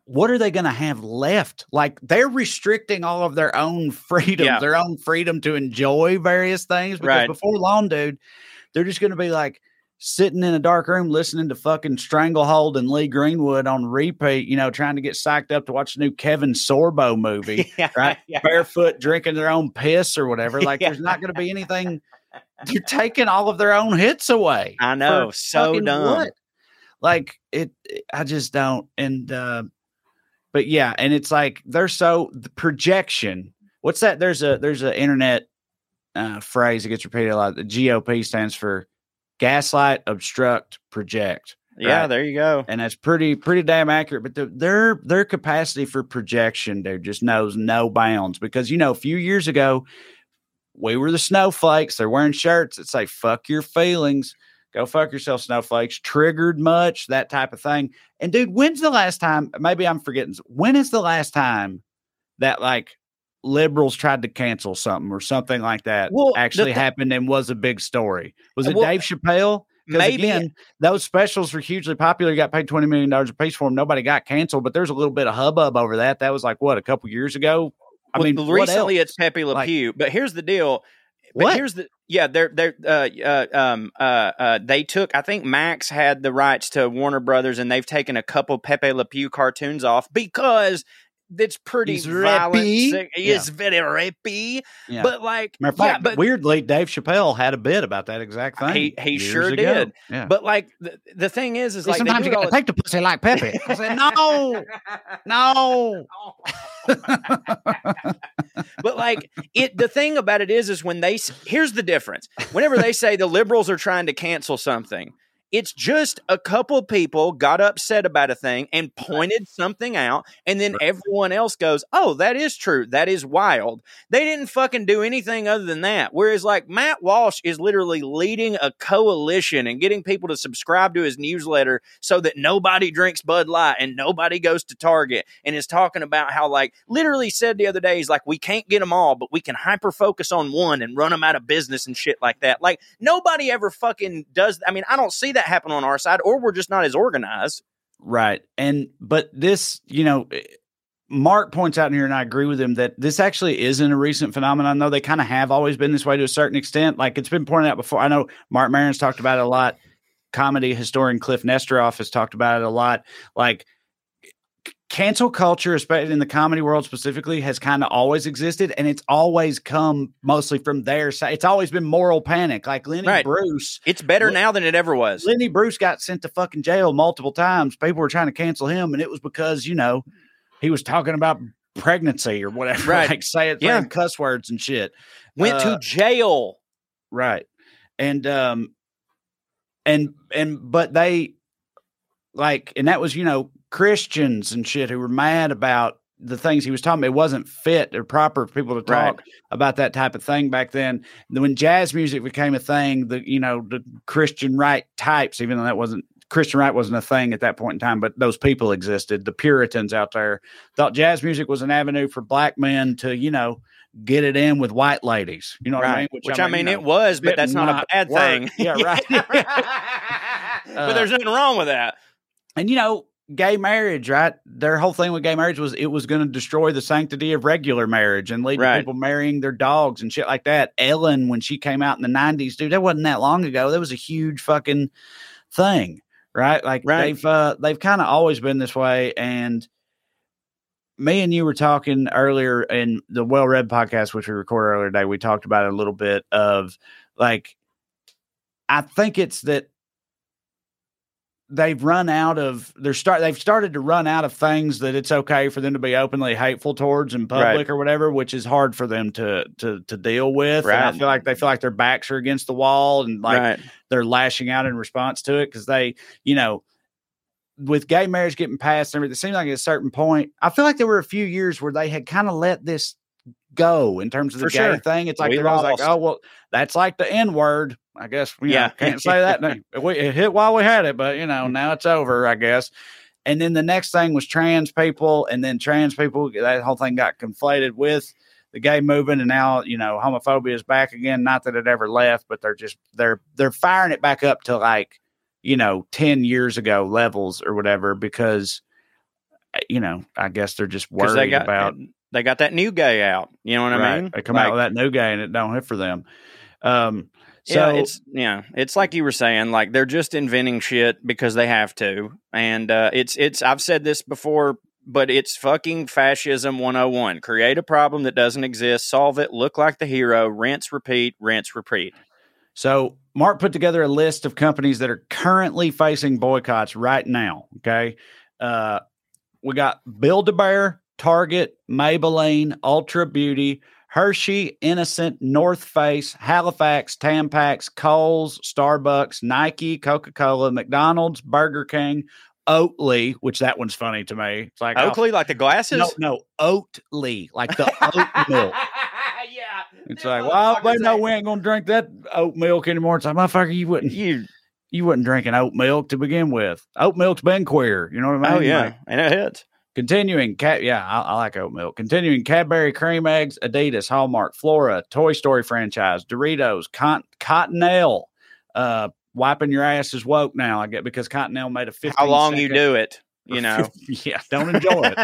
what are they going to have left? Like, they're restricting all of their own freedom, their own freedom to enjoy various things. Because before long, dude, they're just going to be like sitting in a dark room listening to fucking Stranglehold and Lee Greenwood on repeat, you know, trying to get psyched up to watch the new Kevin Sorbo movie, right? Barefoot, drinking their own piss or whatever. Like, there's not going to be anything. You're taking all of their own hits away. I know. So dumb. What? Like, I just don't. And, but yeah, and it's like, the projection. What's that? There's an internet phrase that gets repeated a lot. The GOP stands for gaslight, obstruct, project. Right? Yeah, there you go. And that's pretty damn accurate. But their capacity for projection, dude, just knows no bounds. Because, you know, a few years ago, we were the snowflakes. They're wearing shirts that say, fuck your feelings. Go fuck yourself, snowflakes. Triggered much, that type of thing. And, dude, when's the last time, maybe I'm forgetting, when is the last time that, like, liberals tried to cancel something or something like that actually happened and was a big story? Was it Dave Chappelle? Because, again, those specials were hugely popular. You got paid $20 million a piece for them. Nobody got canceled, but there's a little bit of hubbub over that. That was, like, what, a couple years ago? I mean, recently it's Pepe Le Pew, but here's the deal. They took, I think Max had the rights to Warner Brothers, and they've taken a couple Pepe Le Pew cartoons off because it's pretty violent. He is very rapey. Yeah. But like, matter of fact, but weirdly, Dave Chappelle had a bit about that exact thing. He sure did. Yeah. But like, the thing is like, sometimes you gotta take the pussy like Pepe. I said, no. But like, the thing about it is when here's the difference. Whenever they say the liberals are trying to cancel something, it's just a couple people got upset about a thing and pointed something out, and then everyone else goes, oh, that is true. That is wild. They didn't fucking do anything other than that. Whereas like Matt Walsh is literally leading a coalition and getting people to subscribe to his newsletter so that nobody drinks Bud Light and nobody goes to Target, and is talking about how, like, literally said the other day, he's like, we can't get them all, but we can hyper focus on one and run them out of business and shit like that. Like, nobody ever fucking does. I mean, I don't see that happen on our side, or we're just not as organized. Right. But this, you know, Mark points out in here, and I agree with him, that this actually isn't a recent phenomenon, though. They kind of have always been this way to a certain extent. Like, it's been pointed out before. I know Mark Maron's talked about it a lot. Comedy historian Cliff Nesteroff has talked about it a lot. Like, cancel culture, especially in the comedy world specifically, has kind of always existed, and it's always come mostly from their side. It's always been moral panic. Like Lenny Bruce. It's better now than it ever was. Lenny Bruce got sent to fucking jail multiple times. People were trying to cancel him, and it was because, you know, he was talking about pregnancy or whatever. Right. Like, say it, cuss words and shit. Went to jail. Right. And but they, like, and that was, you know, Christians and shit who were mad about the things he was talking about. It wasn't fit or proper for people to talk about that type of thing back then. When jazz music became a thing, the Christian right types, even though Christian right wasn't a thing at that point in time, but those people existed. The Puritans out there thought jazz music was an avenue for black men to, you know, get it in with white ladies. You know what I mean? Which I mean, it was, but that's not a bad thing. Yeah, right. But there's nothing wrong with that. And, you know, gay marriage, right? Their whole thing with gay marriage was it was going to destroy the sanctity of regular marriage and lead to people marrying their dogs and shit like that. Ellen, when she came out in the 90s, dude, that wasn't that long ago. That was a huge fucking thing, right? Like they've kind of always been this way. And me and you were talking earlier in the Well Read podcast, which we recorded earlier today. We talked about it a little bit of, like, I think it's that they've started to run out of things that it's okay for them to be openly hateful towards in public or whatever, which is hard for them to deal with. Right. And they feel like their backs are against the wall and like they're lashing out in response to it. Cause they, you know, with gay marriage getting passed and everything, it seems like at a certain point, I feel like there were a few years where they had kind of let this go in terms of the gay thing. It's like, they're always like, oh, well, that's like the N word. I guess we can't say that. It hit while we had it, but, you know, now it's over, I guess. And then the next thing was trans people, and then trans people, that whole thing got conflated with the gay movement, and now, you know, homophobia is back again. Not that it ever left, but they're firing it back up to, like, you know, 10 years ago levels or whatever, because I guess they're just worried about. They got that new gay out. You know what I mean? They come out with that new gay and it don't hit for them. It's like you were saying, like they're just inventing shit because they have to. And it's I've said this before, but it's fucking fascism 101. Create a problem that doesn't exist, solve it, look like the hero, rinse, repeat, rinse, repeat. So Mark put together a list of companies that are currently facing boycotts right now. Okay. We got Build-A-Bear, Target, Maybelline, Ultra Beauty, Hershey, Innocent, North Face, Halifax, Tampax, Kohl's, Starbucks, Nike, Coca-Cola, McDonald's, Burger King, Oatly, which that one's funny to me. It's like Oatly, like the glasses? No, Oatly, like the oat milk. Yeah. It's like, well, they know we ain't gonna drink that oat milk anymore. It's like, motherfucker, you wouldn't drink an oat milk to begin with. Oat milk's been queer. You know what I mean? Oh yeah, like, and it hits. Continuing, I like oat milk. Continuing, Cadbury cream eggs, Adidas, Hallmark, Flora, Toy Story franchise, Doritos, Cottonelle. Wiping your ass is woke now. I get because Cottonelle made a 15. How long you do it? You know, yeah, don't enjoy it.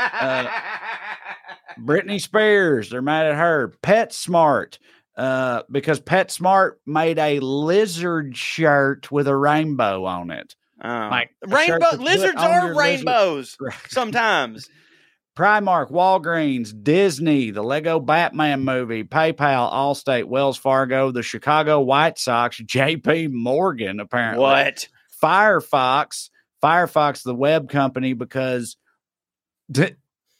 Britney Spears, they're mad at her. PetSmart, because PetSmart made a lizard shirt with a rainbow on it. Like rainbow lizards are rainbows sometimes. Primark, Walgreens, Disney, the Lego Batman movie, PayPal, Allstate, Wells Fargo, the Chicago White Sox, JP Morgan, apparently. What? Firefox, the web company, because the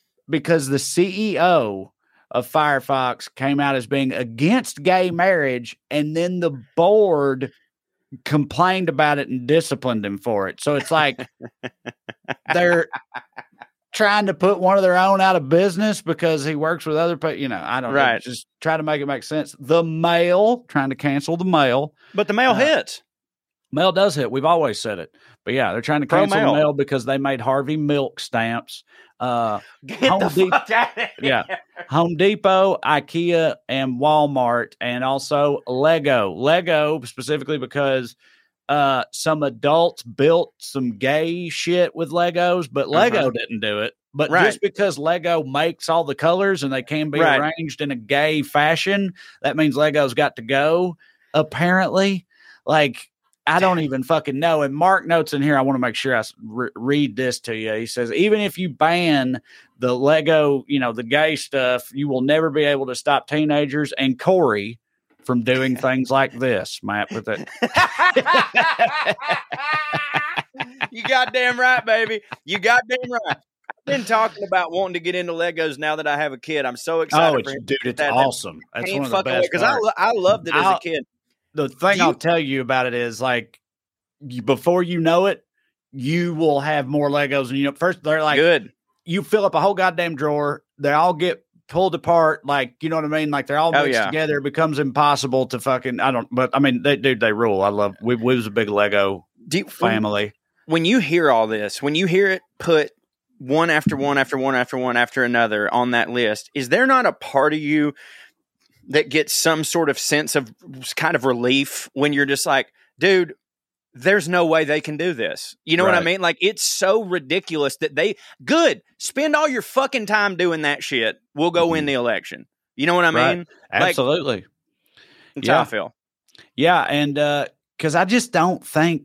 CEO of Firefox came out as being against gay marriage, and then the board complained about it and disciplined him for it. So it's like they're trying to put one of their own out of business because he works with other people. I don't know. Just try to make it make sense. The Mail, trying to cancel the Mail. But the Mail hits. Mail does hit. We've always said it. But yeah, they're trying to cancel the Mail because they made Harvey Milk stamps. Fuck out of here. Yeah. Home Depot, IKEA, and Walmart, and also Lego. Lego specifically because some adults built some gay shit with Legos, but Lego didn't do it. But just because Lego makes all the colors and they can be arranged in a gay fashion, that means Lego's got to go, apparently. Like, I don't even fucking know. And Mark notes in here, I want to make sure I read this to you. He says, even if you ban the Lego, the gay stuff, you will never be able to stop teenagers and Corey from doing things like this. Matt, with it. You goddamn right, baby. You goddamn right. I've been talking about wanting to get into Legos now that I have a kid. I'm so excited. It's awesome. That's one of the best. Because I loved it as a kid. The thing I'll tell you about it is, like, before you know it, you will have more Legos. And first they're like, good. You fill up a whole goddamn drawer. They all get pulled apart. Like, you know what I mean? Like, they're all mixed together. It becomes impossible to fucking, they rule. We was a big Lego family. When you hear all this, when you hear it put one after one after one after one after another on that list, is there not a part of you that gets some sort of sense of kind of relief when you're just like, dude, there's no way they can do this. You know what I mean? Like, it's so ridiculous that spend all your fucking time doing that shit. We'll go win the election. You know what I mean? Absolutely. That's how I feel. Yeah. And, cause I just don't think,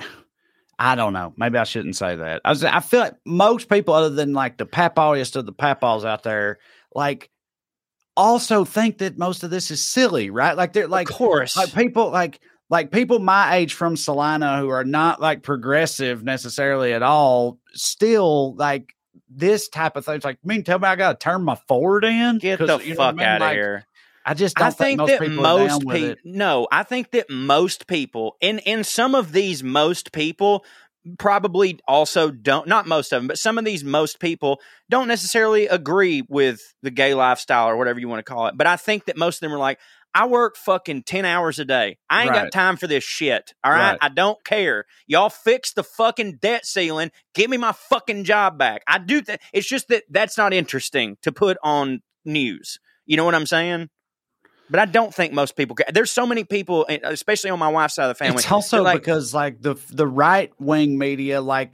I don't know. Maybe I shouldn't say that. I feel like most people, other than like the papawiest of the papaws out there, like, also think that most of this is silly, right? Like, they're like, of course, like people like people my age from Salina who are not like progressive necessarily at all, still like this type of thing. It's like, tell me I got to turn my Ford in? Get the fuck out of here. I just don't think most people are down with it. No, I think that most people, and some of these most people probably also don't, not most of them, but some of these most people don't necessarily agree with the gay lifestyle or whatever you want to call it. But I think that most of them are like, I work fucking 10 hours a day. I ain't got time for this shit. All right? I don't care. Y'all fix the fucking debt ceiling. Give me my fucking job back. I do that. It's just that that's not interesting to put on news. You know what I'm saying? But I don't think most people care. There's so many people, especially on my wife's side of the family. It's also like, because like the right wing media, like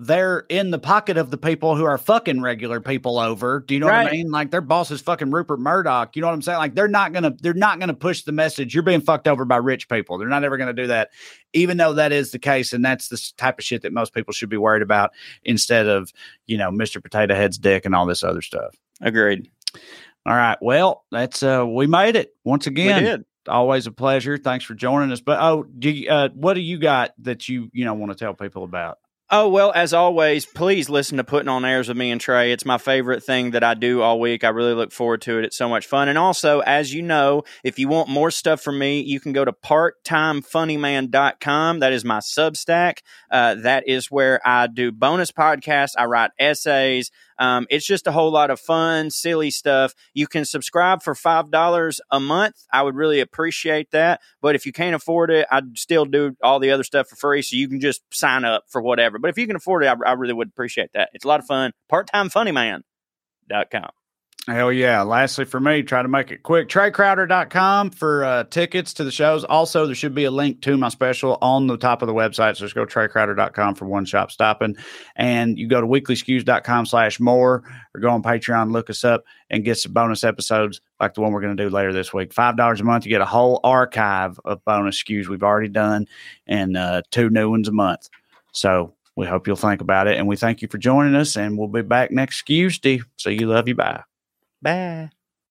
they're in the pocket of the people who are fucking regular people over. Do you know what I mean? Like, their boss is fucking Rupert Murdoch. You know what I'm saying? Like, they're not gonna push the message. You're being fucked over by rich people. They're not ever gonna do that, even though that is the case. And that's the type of shit that most people should be worried about, instead of, Mr. Potato Head's dick and all this other stuff. Agreed. All right. Well, that's we made it once again. We did. Always a pleasure. Thanks for joining us. But what do you got that you want to tell people about? Oh, well, as always, please listen to Putting on Airs with me and Trey. It's my favorite thing that I do all week. I really look forward to it. It's so much fun. And also, as you know, if you want more stuff from me, you can go to parttimefunnyman.com. That is my Substack. That is where I do bonus podcasts. I write essays. It's just a whole lot of fun, silly stuff. You can subscribe for $5 a month. I would really appreciate that. But if you can't afford it, I'd still do all the other stuff for free. So you can just sign up for whatever. But if you can afford it, I really would appreciate that. It's a lot of fun. PartTimeFunnyman.com. Hell yeah. Lastly, for me, try to make it quick. TreyCrowder.com for tickets to the shows. Also, there should be a link to my special on the top of the website. So just go to TreyCrowder.com for one shop stopping. And you go to weeklyskews.com/more, or go on Patreon, look us up, and get some bonus episodes like the one we're going to do later this week. $5 a month, you get a whole archive of bonus skews we've already done, and 2 new ones a month. So we hope you'll think about it. And we thank you for joining us, and we'll be back next Tuesday. So you love you. Bye. Bye.